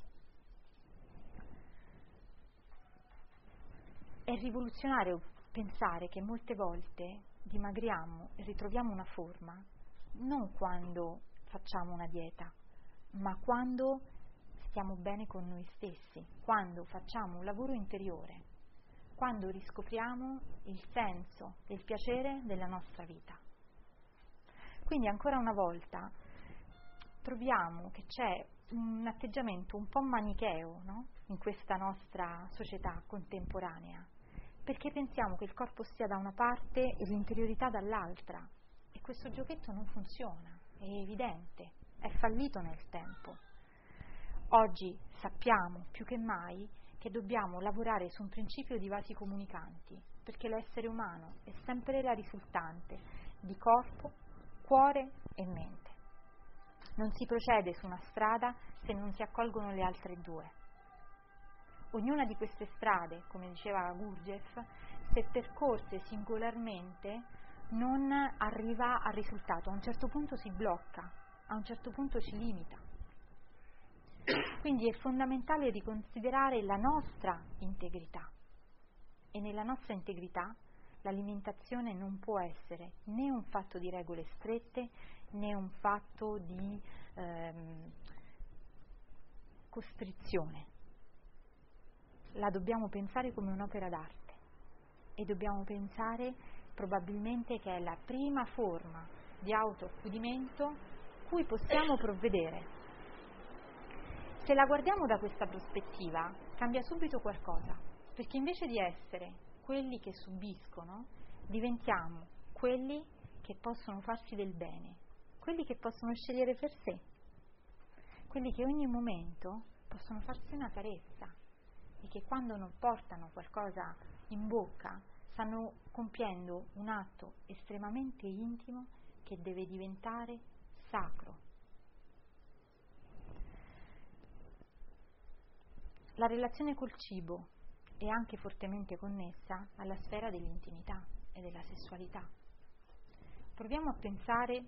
È rivoluzionario pensare che molte volte dimagriamo e ritroviamo una forma non quando facciamo una dieta, ma quando stiamo bene con noi stessi, quando facciamo un lavoro interiore, quando riscopriamo il senso e il piacere della nostra vita. Quindi ancora una volta troviamo che c'è un atteggiamento un po' manicheo, no? In questa nostra società contemporanea, perché pensiamo che il corpo stia da una parte e l'interiorità dall'altra, e questo giochetto non funziona, è evidente, è fallito nel tempo. Oggi sappiamo più che mai che dobbiamo lavorare su un principio di vasi comunicanti, perché l'essere umano è sempre la risultante di corpo, cuore e mente. Non si procede su una strada se non si accolgono le altre due. Ognuna di queste strade, come diceva Gurdjieff, se percorse singolarmente non arriva al risultato, a un certo punto si blocca, a un certo punto ci limita. Quindi è fondamentale riconsiderare la nostra integrità, e nella nostra integrità l'alimentazione non può essere né un fatto di regole strette né un fatto di costrizione. La dobbiamo pensare come un'opera d'arte e dobbiamo pensare probabilmente che è la prima forma di autoaccudimento cui possiamo provvedere. Se la guardiamo da questa prospettiva cambia subito qualcosa, perché invece di essere quelli che subiscono diventiamo quelli che possono farsi del bene, quelli che possono scegliere per sé, quelli che ogni momento possono farsi una carezza e che quando non portano qualcosa in bocca stanno compiendo un atto estremamente intimo che deve diventare sacro. La relazione col cibo è anche fortemente connessa alla sfera dell'intimità e della sessualità. Proviamo a pensare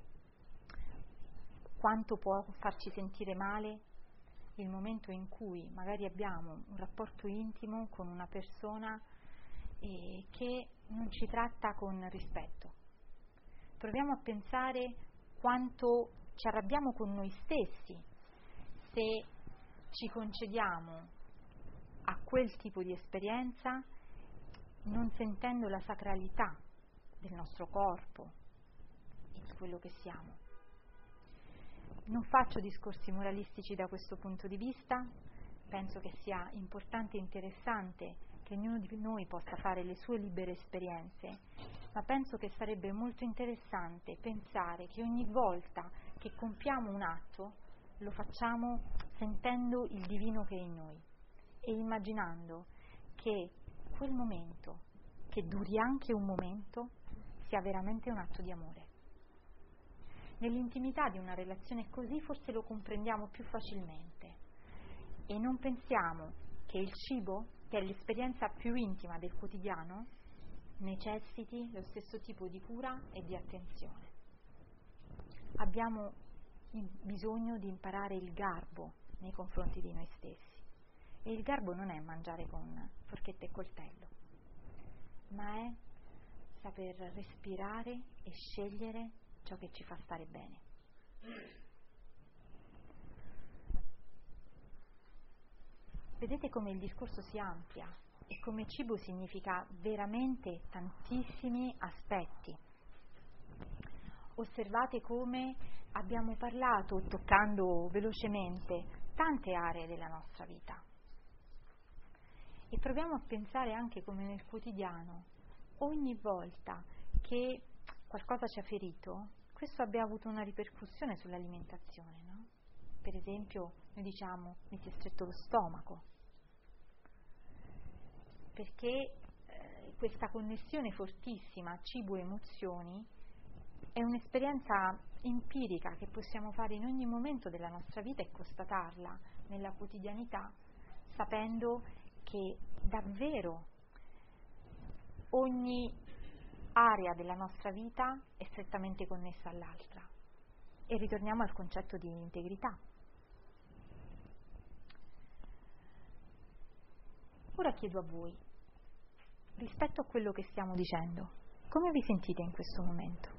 quanto può farci sentire male il momento in cui magari abbiamo un rapporto intimo con una persona che non ci tratta con rispetto. Proviamo a pensare quanto ci arrabbiamo con noi stessi se ci concediamo a quel tipo di esperienza non sentendo la sacralità del nostro corpo e di quello che siamo. Non faccio discorsi moralistici da questo punto di vista, penso che sia importante e interessante che ognuno di noi possa fare le sue libere esperienze, ma penso che sarebbe molto interessante pensare che ogni volta che compiamo un atto lo facciamo sentendo il divino che è in noi e immaginando che quel momento, che duri anche un momento, sia veramente un atto di amore. Nell'intimità di una relazione così forse lo comprendiamo più facilmente e non pensiamo che il cibo, che è l'esperienza più intima del quotidiano, necessiti lo stesso tipo di cura e di attenzione. Abbiamo bisogno di imparare il garbo nei confronti di noi stessi e il garbo non è mangiare con forchetta e coltello, ma è saper respirare e scegliere ciò che ci fa stare bene. Vedete come il discorso si amplia e come cibo significa veramente tantissimi aspetti. Osservate come abbiamo parlato, toccando velocemente, tante aree della nostra vita. E proviamo a pensare anche come nel quotidiano, ogni volta che qualcosa ci ha ferito, questo abbia avuto una ripercussione sull'alimentazione, no? Per esempio, noi diciamo, mi si è stretto lo stomaco, perché questa connessione fortissima cibo-emozioni è un'esperienza empirica che possiamo fare in ogni momento della nostra vita e constatarla nella quotidianità, sapendo che davvero ogni area della nostra vita è strettamente connessa all'altra. E ritorniamo al concetto di integrità. Ora chiedo a voi, rispetto a quello che stiamo dicendo, come vi sentite in questo momento?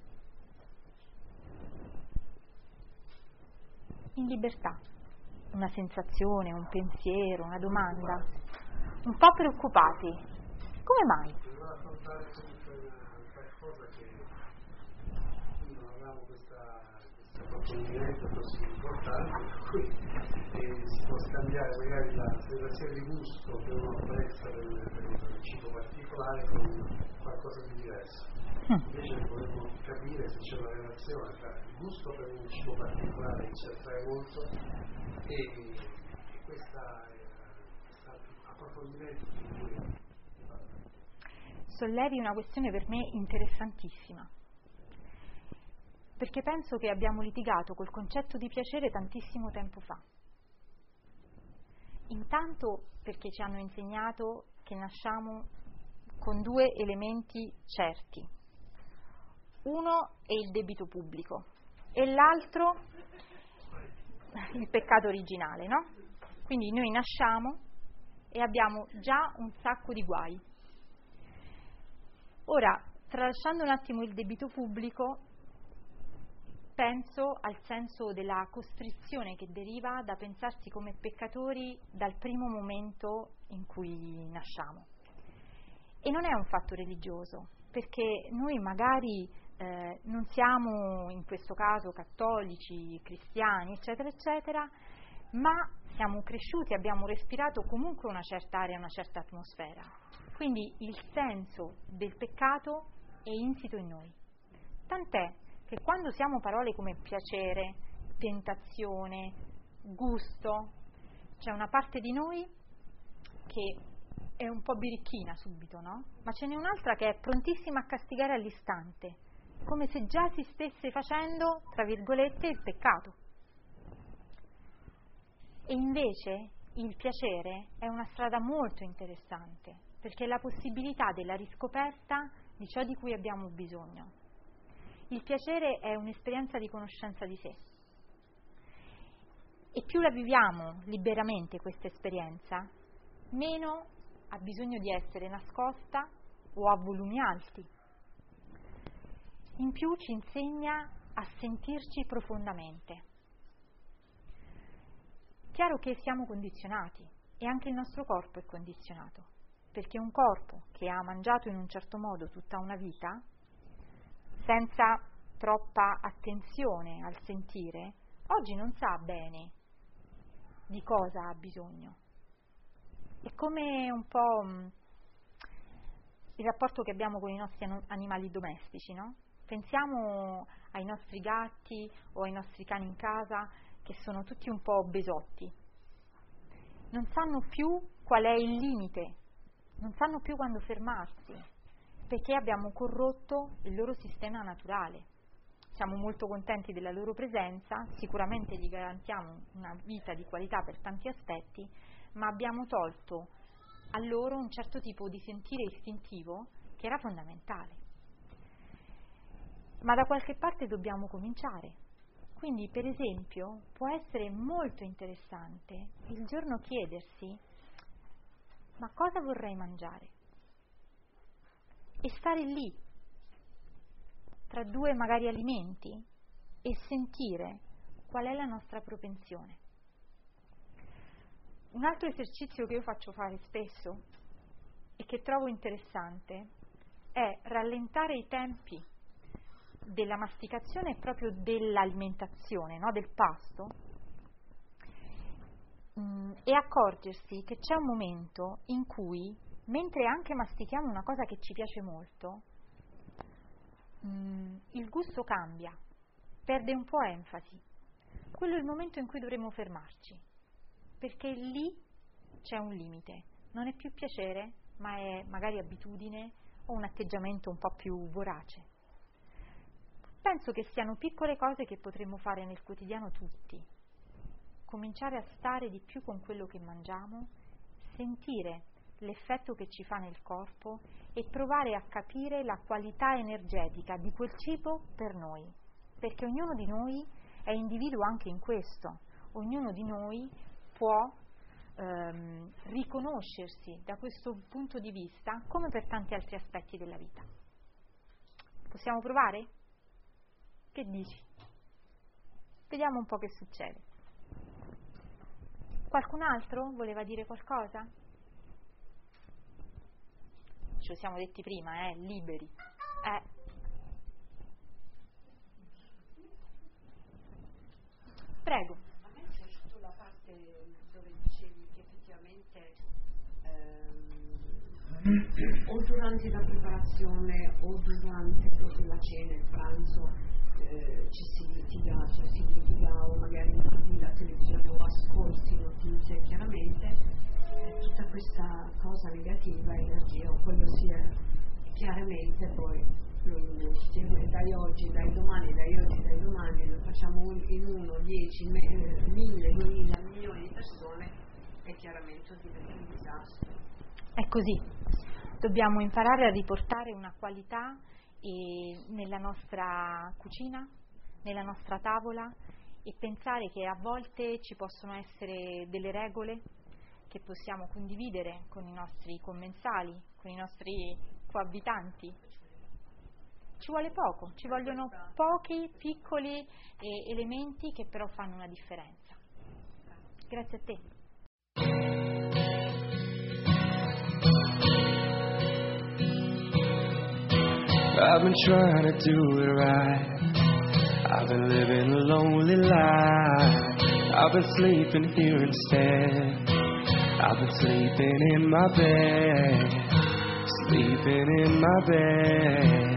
In libertà, una sensazione, un pensiero, una domanda, un po' preoccupati. Come mai? Devo affrontare qualcosa che non avevamo questo approfondimento così importante, per cui si può scambiare magari la sensazione di gusto che uno apprezza per un cibo particolare con qualcosa di diverso. Invece vorremmo capire se c'è una relazione tra il gusto per un cibo particolare che ci attrae molto e questo approfondimento di cui sollevi una questione per me interessantissima. perché penso che abbiamo litigato col concetto di piacere tantissimo tempo fa. Intanto perché ci hanno insegnato che nasciamo con due elementi certi. Uno è il debito pubblico e l'altro il peccato originale, no? Quindi noi nasciamo e abbiamo già un sacco di guai. Ora, tralasciando un attimo il debito pubblico, penso al senso della costrizione che deriva da pensarsi come peccatori dal primo momento in cui nasciamo. E non è un fatto religioso, perché noi magari non siamo in questo caso cattolici, cristiani, eccetera, eccetera, ma siamo cresciuti, abbiamo respirato comunque una certa aria, una certa atmosfera. Quindi il senso del peccato è insito in noi. Tant'è che quando usiamo parole come piacere, tentazione, gusto, c'è una parte di noi che è un po' birichina subito, no? Ma ce n'è un'altra che è prontissima a castigare all'istante, come se già si stesse facendo, tra virgolette, il peccato. E invece il piacere è una strada molto interessante, perché è la possibilità della riscoperta di ciò di cui abbiamo bisogno. Il piacere è un'esperienza di conoscenza di sé. E più la viviamo liberamente questa esperienza, meno ha bisogno di essere nascosta o a volumi alti. In più ci insegna a sentirci profondamente. Chiaro che siamo condizionati e anche il nostro corpo è condizionato, perché un corpo che ha mangiato in un certo modo tutta una vita, senza troppa attenzione al sentire, oggi non sa bene di cosa ha bisogno. È come un po' il rapporto che abbiamo con i nostri animali domestici, no? Pensiamo ai nostri gatti o ai nostri cani in casa, che sono tutti un po' besotti. Non sanno più qual è il limite, non sanno più quando fermarsi, perché abbiamo corrotto il loro sistema naturale. Siamo molto contenti della loro presenza, sicuramente gli garantiamo una vita di qualità per tanti aspetti, ma abbiamo tolto a loro un certo tipo di sentire istintivo che era fondamentale. Ma da qualche parte dobbiamo cominciare. Quindi, per esempio, può essere molto interessante il giorno chiedersi: ma cosa vorrei mangiare? E stare lì, tra due magari alimenti, e sentire qual è la nostra propensione. Un altro esercizio che io faccio fare spesso e che trovo interessante è rallentare i tempi della masticazione e proprio dell'alimentazione, no? Del pasto, e accorgersi che c'è un momento in cui, mentre anche mastichiamo una cosa che ci piace molto, il gusto cambia, perde un po' enfasi. Quello è il momento in cui dovremmo fermarci, perché lì c'è un limite, non è più piacere, ma è magari abitudine o un atteggiamento un po' più vorace. Penso che siano piccole cose che potremmo fare nel quotidiano tutti. Cominciare a stare di più con quello che mangiamo, sentire l'effetto che ci fa nel corpo e provare a capire la qualità energetica di quel cibo per noi. Perché ognuno di noi è individuo anche in questo. Ognuno di noi può riconoscersi da questo punto di vista come per tanti altri aspetti della vita. Possiamo provare? Che dici? Vediamo un po' che succede. Qualcun altro voleva dire qualcosa? Ce lo siamo detti prima, liberi. Prego. A me è piaciuta la parte dove dicevi che effettivamente o durante la preparazione o durante proprio la cena, il pranzo, ci si litiga o magari guardi la televisione o ascolti notizie, chiaramente tutta questa cosa negativa, energia o quello sia chiaramente poi lo investi, dai oggi, dai domani, lo facciamo in 1, 10, 1000, 2000 milioni di persone e chiaramente diventa un disastro. È così, dobbiamo imparare a riportare una qualità nella nostra cucina, nella nostra tavola, e pensare che a volte ci possono essere delle regole che possiamo condividere con i nostri commensali, con i nostri coabitanti. Ci vuole poco, ci vogliono pochi piccoli elementi che però fanno una differenza. Grazie a te. I've been trying to do it right. I've been living a lonely life. I've been sleeping here instead. I've been sleeping in my bed. Sleeping in my bed.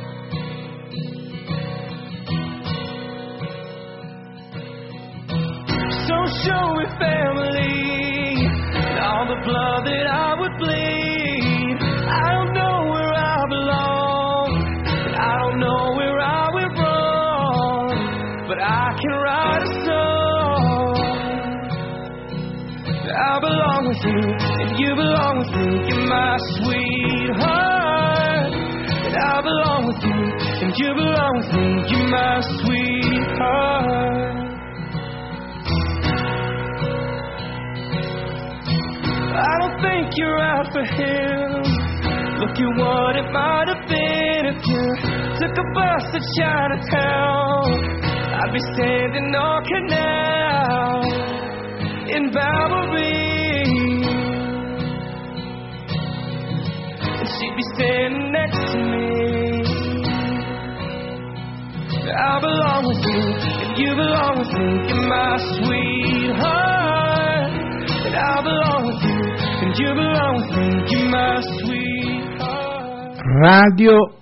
So show me family and all the blood that I would bleed. I don't know where I belong, and I don't know where I went wrong, but I can write a song. I belong with you, and you belong with me. You're my sweetheart. And I belong with you, and you belong with me. You're my sweetheart. I don't think you're out for him. Look at what it might have been if you took a bus to Chinatown. I'd be standing on Canal in Bowery, and she'd be standing next to me. I belong with you, and you belong with me. You're my sweetheart. And I belong with you, and you belong with me. You're my sweetheart. Radio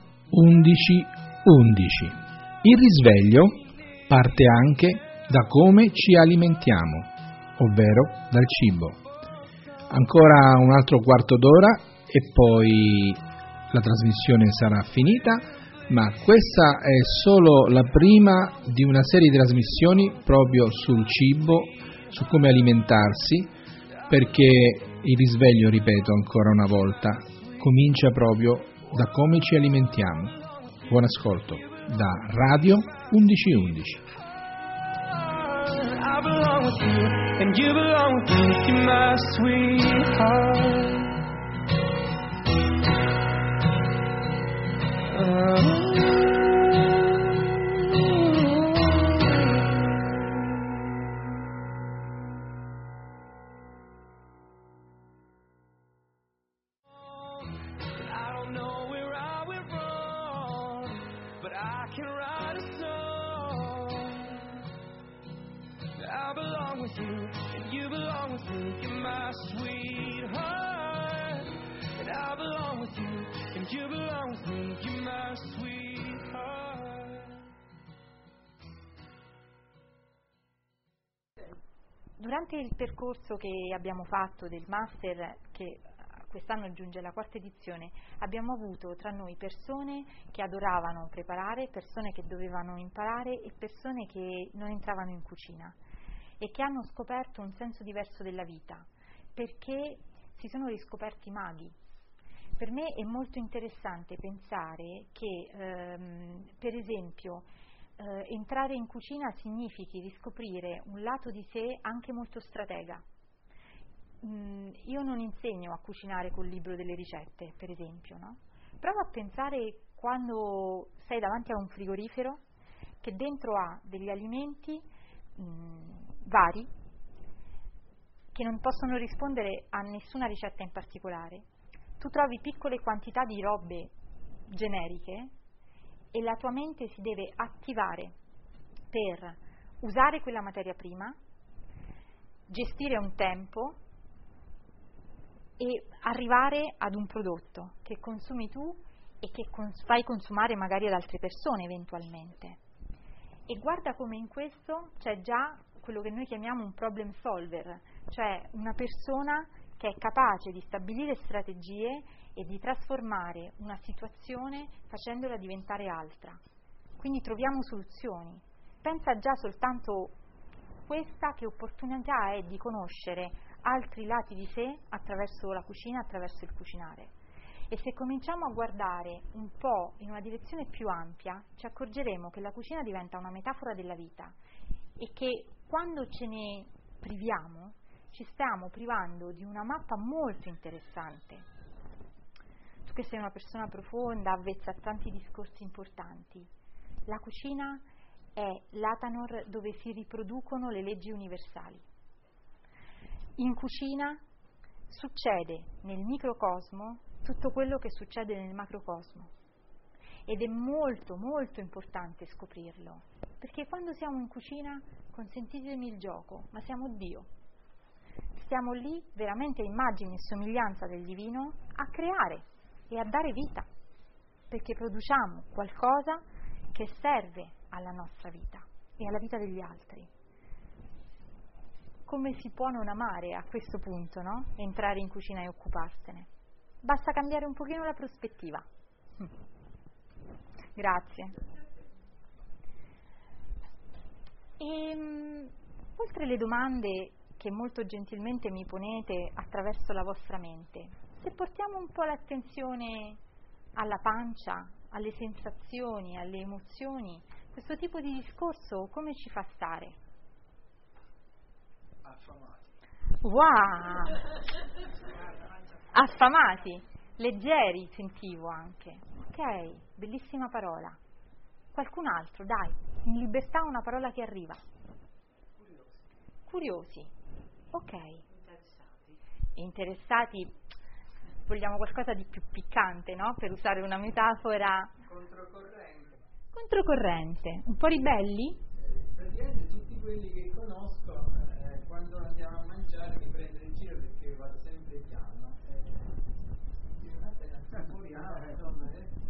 1111. Il risveglio parte anche da come ci alimentiamo, ovvero dal cibo. Ancora un altro quarto d'ora e poi la trasmissione sarà finita, ma questa è solo la prima di una serie di trasmissioni proprio sul cibo, su come alimentarsi, perché il risveglio, ripeto ancora una volta, comincia proprio da come ci alimentiamo. Buon ascolto da Radio 1111. I belong with you, and you belong with me. You're my sweetheart. Durante il percorso che abbiamo fatto del master, che quest'anno giunge alla 4ª edizione, abbiamo avuto tra noi persone che adoravano preparare, persone che dovevano imparare e persone che non entravano in cucina e che hanno scoperto un senso diverso della vita, perché si sono riscoperti maghi. Per me è molto interessante pensare che, per esempio, entrare in cucina significhi riscoprire un lato di sé anche molto stratega. Io non insegno a cucinare col libro delle ricette, per esempio, no? Prova a pensare quando sei davanti a un frigorifero che dentro ha degli alimenti vari che non possono rispondere a nessuna ricetta in particolare. Tu trovi piccole quantità di robe generiche e la tua mente si deve attivare per usare quella materia prima, gestire un tempo e arrivare ad un prodotto che consumi tu e che fai consumare magari ad altre persone eventualmente. E guarda come in questo c'è già quello che noi chiamiamo un problem solver, cioè una persona che è capace di stabilire strategie e di trasformare una situazione facendola diventare altra. Quindi troviamo soluzioni. Pensa già soltanto questa che opportunità è di conoscere altri lati di sé attraverso la cucina, attraverso il cucinare. E se cominciamo a guardare un po' in una direzione più ampia, ci accorgeremo che la cucina diventa una metafora della vita e che quando ce ne priviamo, ci stiamo privando di una mappa molto interessante. Tu che sei una persona profonda, avvezza a tanti discorsi importanti, la cucina è l'Atanor dove si riproducono le leggi universali. In cucina succede nel microcosmo tutto quello che succede nel macrocosmo ed è molto molto importante scoprirlo, perché quando siamo in cucina, consentitemi il gioco, ma siamo Dio. Stiamo lì veramente a immagine e somiglianza del divino a creare e a dare vita, perché produciamo qualcosa che serve alla nostra vita e alla vita degli altri. Come si può non amare a questo punto, no? Entrare in cucina e occuparsene. Basta cambiare un pochino la prospettiva. Grazie. Oltre le domande che molto gentilmente mi ponete attraverso la vostra mente, se portiamo un po' l'attenzione alla pancia, alle sensazioni, alle emozioni, questo tipo di discorso come ci fa stare? Affamati. Wow! Affamati, leggeri sentivo anche. Ok, bellissima parola. Qualcun altro, dai, in libertà una parola che arriva. Curiosi. Ok. Interessati. Vogliamo qualcosa di più piccante, no? Per usare una metafora. Controcorrente. Un po' ribelli? Praticamente tutti quelli che conosco, quando andiamo a mangiare mi prendono in giro perché vado sempre piano. Insomma,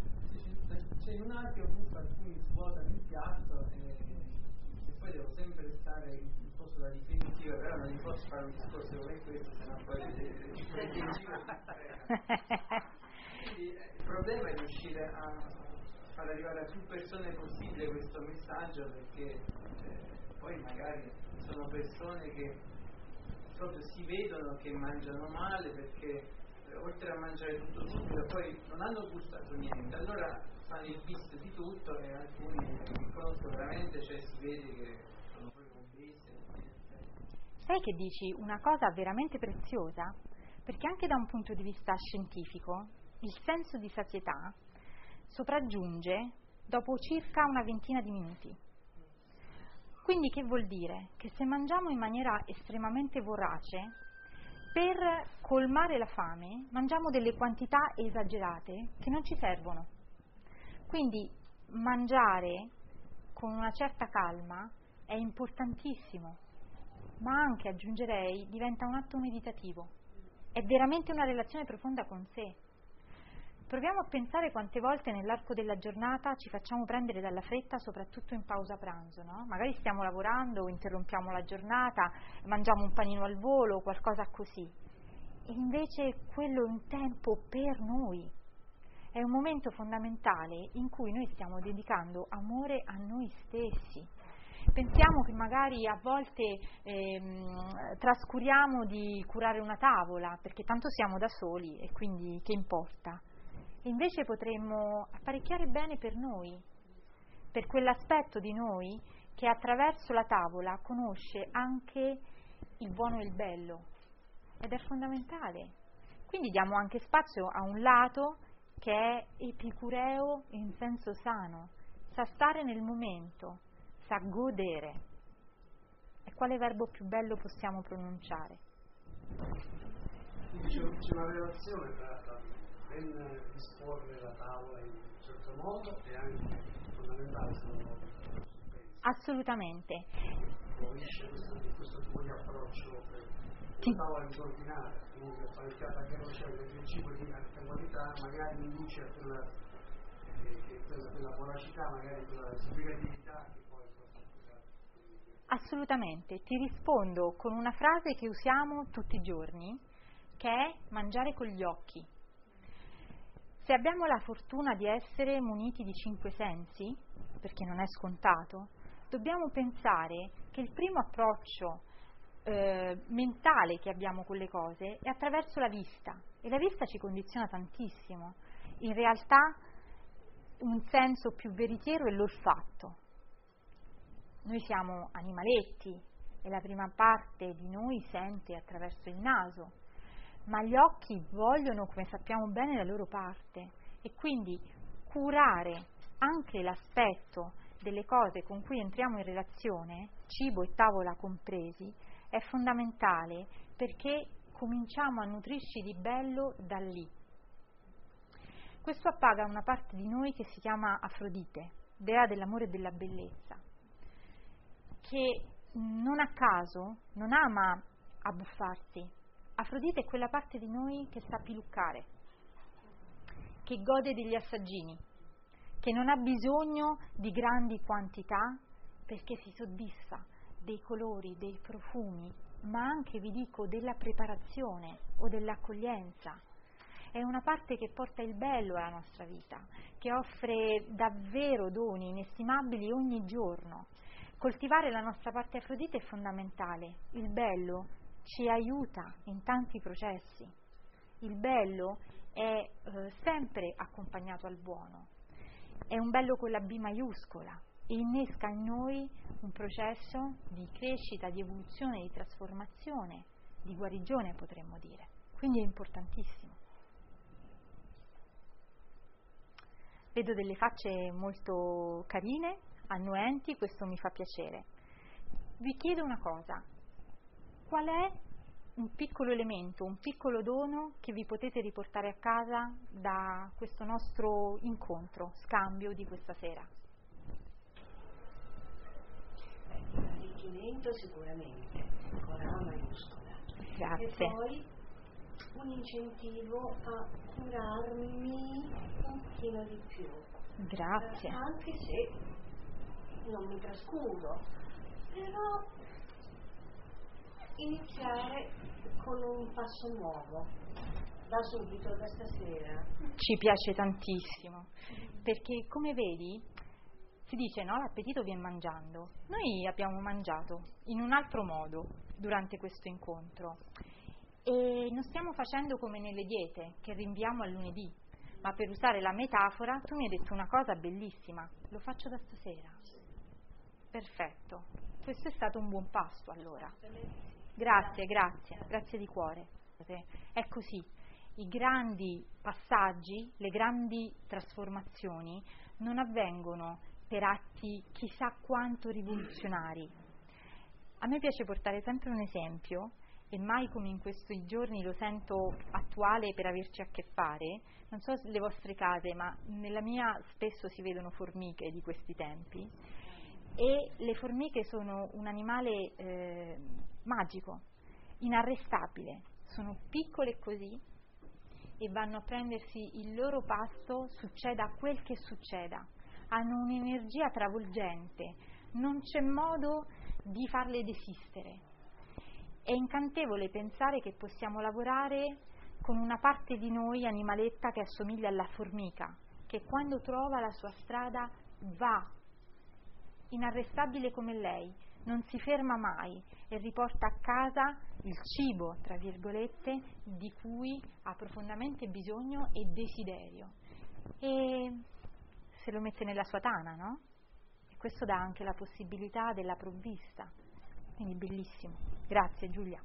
c'è un attimo alcuni svuotano il piatto e poi devo sempre stare in posto da difensiva, però non gli posso fare un discorso come questo, sennò poi mi prendo in giro. Quindi il problema è riuscire a far arrivare a più persone possibile questo messaggio, perché poi magari sono persone che proprio si vedono che mangiano male perché oltre a mangiare tutto subito poi non hanno gustato niente, allora fanno il bis di tutto e alcuni che conosco veramente, cioè si vede che sono proprio obesi. Sai che dici una cosa veramente preziosa? Perché anche da un punto di vista scientifico il senso di sazietà sopraggiunge dopo circa una ventina di minuti. Quindi che vuol dire? Che se mangiamo in maniera estremamente vorace, per colmare la fame mangiamo delle quantità esagerate che non ci servono. Quindi mangiare con una certa calma è importantissimo, ma anche, aggiungerei, diventa un atto meditativo. È veramente una relazione profonda con sé. Proviamo a pensare quante volte nell'arco della giornata ci facciamo prendere dalla fretta, soprattutto in pausa pranzo, no? Magari stiamo lavorando, interrompiamo la giornata, mangiamo un panino al volo, qualcosa così. E invece quello è un tempo per noi. È un momento fondamentale in cui noi stiamo dedicando amore a noi stessi. Pensiamo che magari a volte trascuriamo di curare una tavola, perché tanto siamo da soli e quindi che importa? E invece potremmo apparecchiare bene per noi, per quell'aspetto di noi che attraverso la tavola conosce anche il buono e il bello, ed è fondamentale. Quindi diamo anche spazio a un lato che è epicureo in senso sano, sa stare nel momento, sa godere. E quale verbo più bello possiamo pronunciare? Quindi c'è una relazione tra ben disporre la tavola in un certo modo e anche fondamentale Assolutamente. Questo tipo di approccio per la tavola disordinata, comunque apparecchiata che non c'è il cibo di alta qualità, magari induce a quella voracità, magari quella sbrigatività che poi Assolutamente, ti rispondo con una frase che usiamo tutti i giorni, che è mangiare con gli occhi. Se abbiamo la fortuna di essere muniti di 5 sensi, perché non è scontato, dobbiamo pensare che il primo approccio mentale che abbiamo con le cose è attraverso la vista, e la vista ci condiziona tantissimo. In realtà un senso più veritiero è l'olfatto. Noi siamo animaletti e la prima parte di noi sente attraverso il naso, ma gli occhi vogliono, come sappiamo bene, la loro parte, e quindi curare anche l'aspetto delle cose con cui entriamo in relazione, cibo e tavola compresi, è fondamentale, perché cominciamo a nutrirci di bello da lì. Questo appaga una parte di noi che si chiama Afrodite, dea dell'amore e della bellezza, che non a caso non ama abbuffarsi. Afrodite è quella parte di noi che sa piluccare, che gode degli assaggini, che non ha bisogno di grandi quantità perché si soddisfa dei colori, dei profumi, ma anche, vi dico, della preparazione o dell'accoglienza. È una parte che porta il bello alla nostra vita, che offre davvero doni inestimabili ogni giorno. Coltivare la nostra parte Afrodite è fondamentale. Il bello ci aiuta in tanti processi. Il bello è sempre accompagnato al buono. È un bello con la B maiuscola e innesca in noi un processo di crescita, di evoluzione, di trasformazione, di guarigione, potremmo dire. Quindi è importantissimo. Vedo delle facce molto carine, annuenti, questo mi fa piacere. Vi chiedo una cosa: qual è un piccolo elemento, un piccolo dono che vi potete riportare a casa da questo nostro incontro, scambio di questa sera? Arricchimento sicuramente, con A maiuscola. Grazie. E poi un incentivo a curarmi un pochino di più. Grazie. Anche se non mi trascuro, però iniziare con un passo nuovo, da subito, da stasera. Ci piace tantissimo, perché come vedi, si dice, no, l'appetito viene mangiando. Noi abbiamo mangiato in un altro modo durante questo incontro e non stiamo facendo come nelle diete, che rinviamo a lunedì, ma per usare la metafora, tu mi hai detto una cosa bellissima: lo faccio da stasera. Perfetto, questo è stato un buon passo allora. Grazie di cuore. È così, i grandi passaggi, le grandi trasformazioni non avvengono per atti chissà quanto rivoluzionari. A me piace portare sempre un esempio, e mai come in questi giorni lo sento attuale per averci a che fare. Non so le vostre case, ma nella mia spesso si vedono formiche di questi tempi, e le formiche sono un animale magico, inarrestabile, sono piccole così e vanno a prendersi il loro pasto, succeda quel che succeda, hanno un'energia travolgente, non c'è modo di farle desistere. È incantevole pensare che possiamo lavorare con una parte di noi animaletta che assomiglia alla formica, che quando trova la sua strada va, inarrestabile come lei, non si ferma mai e riporta a casa il cibo, tra virgolette, di cui ha profondamente bisogno e desiderio. E se lo mette nella sua tana, no? E questo dà anche la possibilità della provvista. Quindi bellissimo. Grazie Giulia.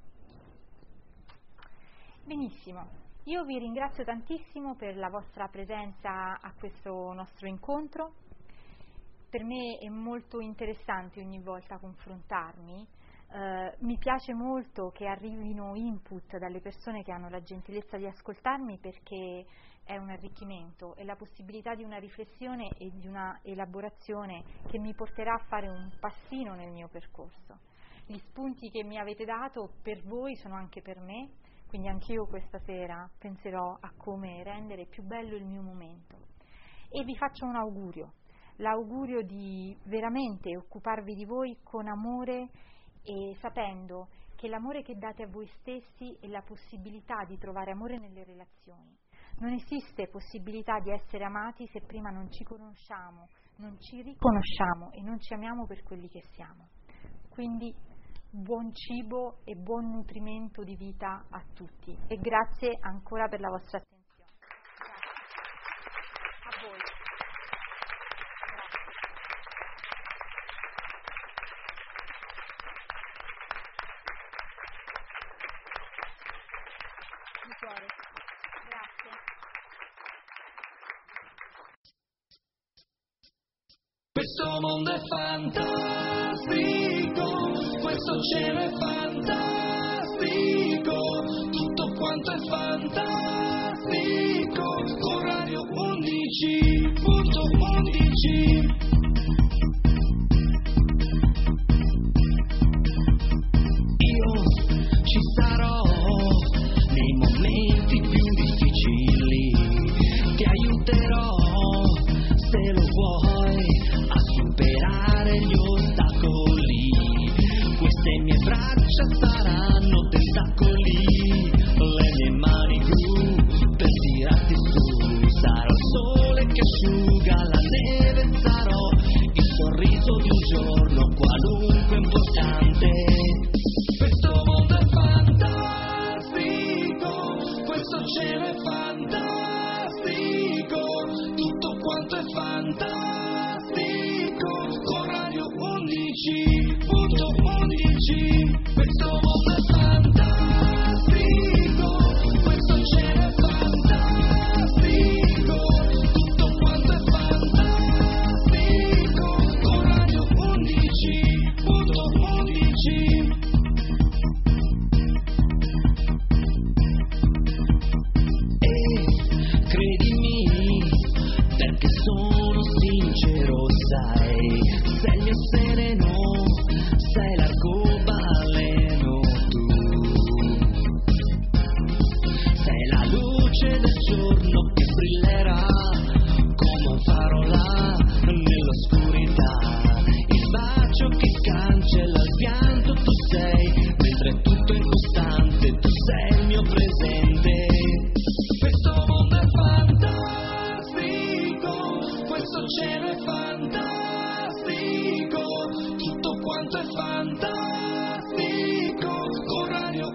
Benissimo. Io vi ringrazio tantissimo per la vostra presenza a questo nostro incontro. Per me è molto interessante ogni volta confrontarmi, mi piace molto che arrivino input dalle persone che hanno la gentilezza di ascoltarmi, perché è un arricchimento, è la possibilità di una riflessione e di una elaborazione che mi porterà a fare un passino nel mio percorso. Gli spunti che mi avete dato per voi sono anche per me, quindi anch'io questa sera penserò a come rendere più bello il mio momento. E vi faccio un augurio. L'augurio di veramente occuparvi di voi con amore e sapendo che l'amore che date a voi stessi è la possibilità di trovare amore nelle relazioni. Non esiste possibilità di essere amati se prima non ci conosciamo, non ci riconosciamo e non ci amiamo per quelli che siamo. Quindi buon cibo e buon nutrimento di vita a tutti e grazie ancora per la vostra attenzione. Grazie. A voi. Grazie. Di cuore. Grazie. Questo mondo è fantastico, questo cielo è fantastico, tutto quanto è fantastico, con Radio 11.11. Io ci sarò nei momenti più difficili, ti aiuterò se lo vuoi a superare gli ostacoli. Queste mie braccia saranno tentacoli, le mie mani blu per tirarti su. Sarò il sole che asciuga la neve, sarò il sorriso di un giorno qualunque importante. Questo mondo è fantastico, questo cielo è fantastico, tutto quanto è fantastico, con Radio 11.11. Questo mondo è fantastico, questo cielo è fantastico, tutto quanto è fantastico, con Radio 11.11. Credimi, perché sono sincero, sai, sei il mio sereno, sei l'arcobaleno tu, sei la luce del giorno che brillerà come un faro là nell'oscurità, il bacio che cancella il pianto tu sei, mentre tutto è incostante, tu sei il mio presente. Questo mondo è fantastico, questo cielo è fantastico, tutto quanto è fantastico, con Radio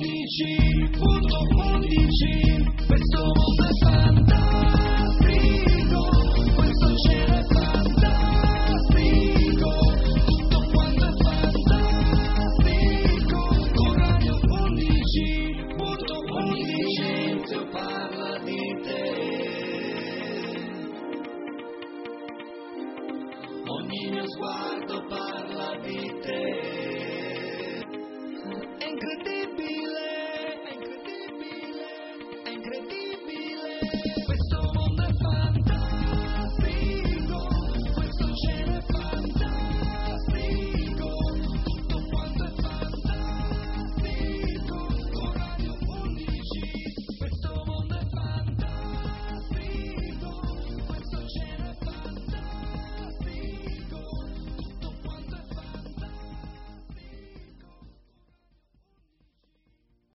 11.11. Questo mondo è fantastico, questo cielo è fantastico, tutto quanto è fantastico, con Radio 11.11. Parla di te, ogni mio sguardo parla di te.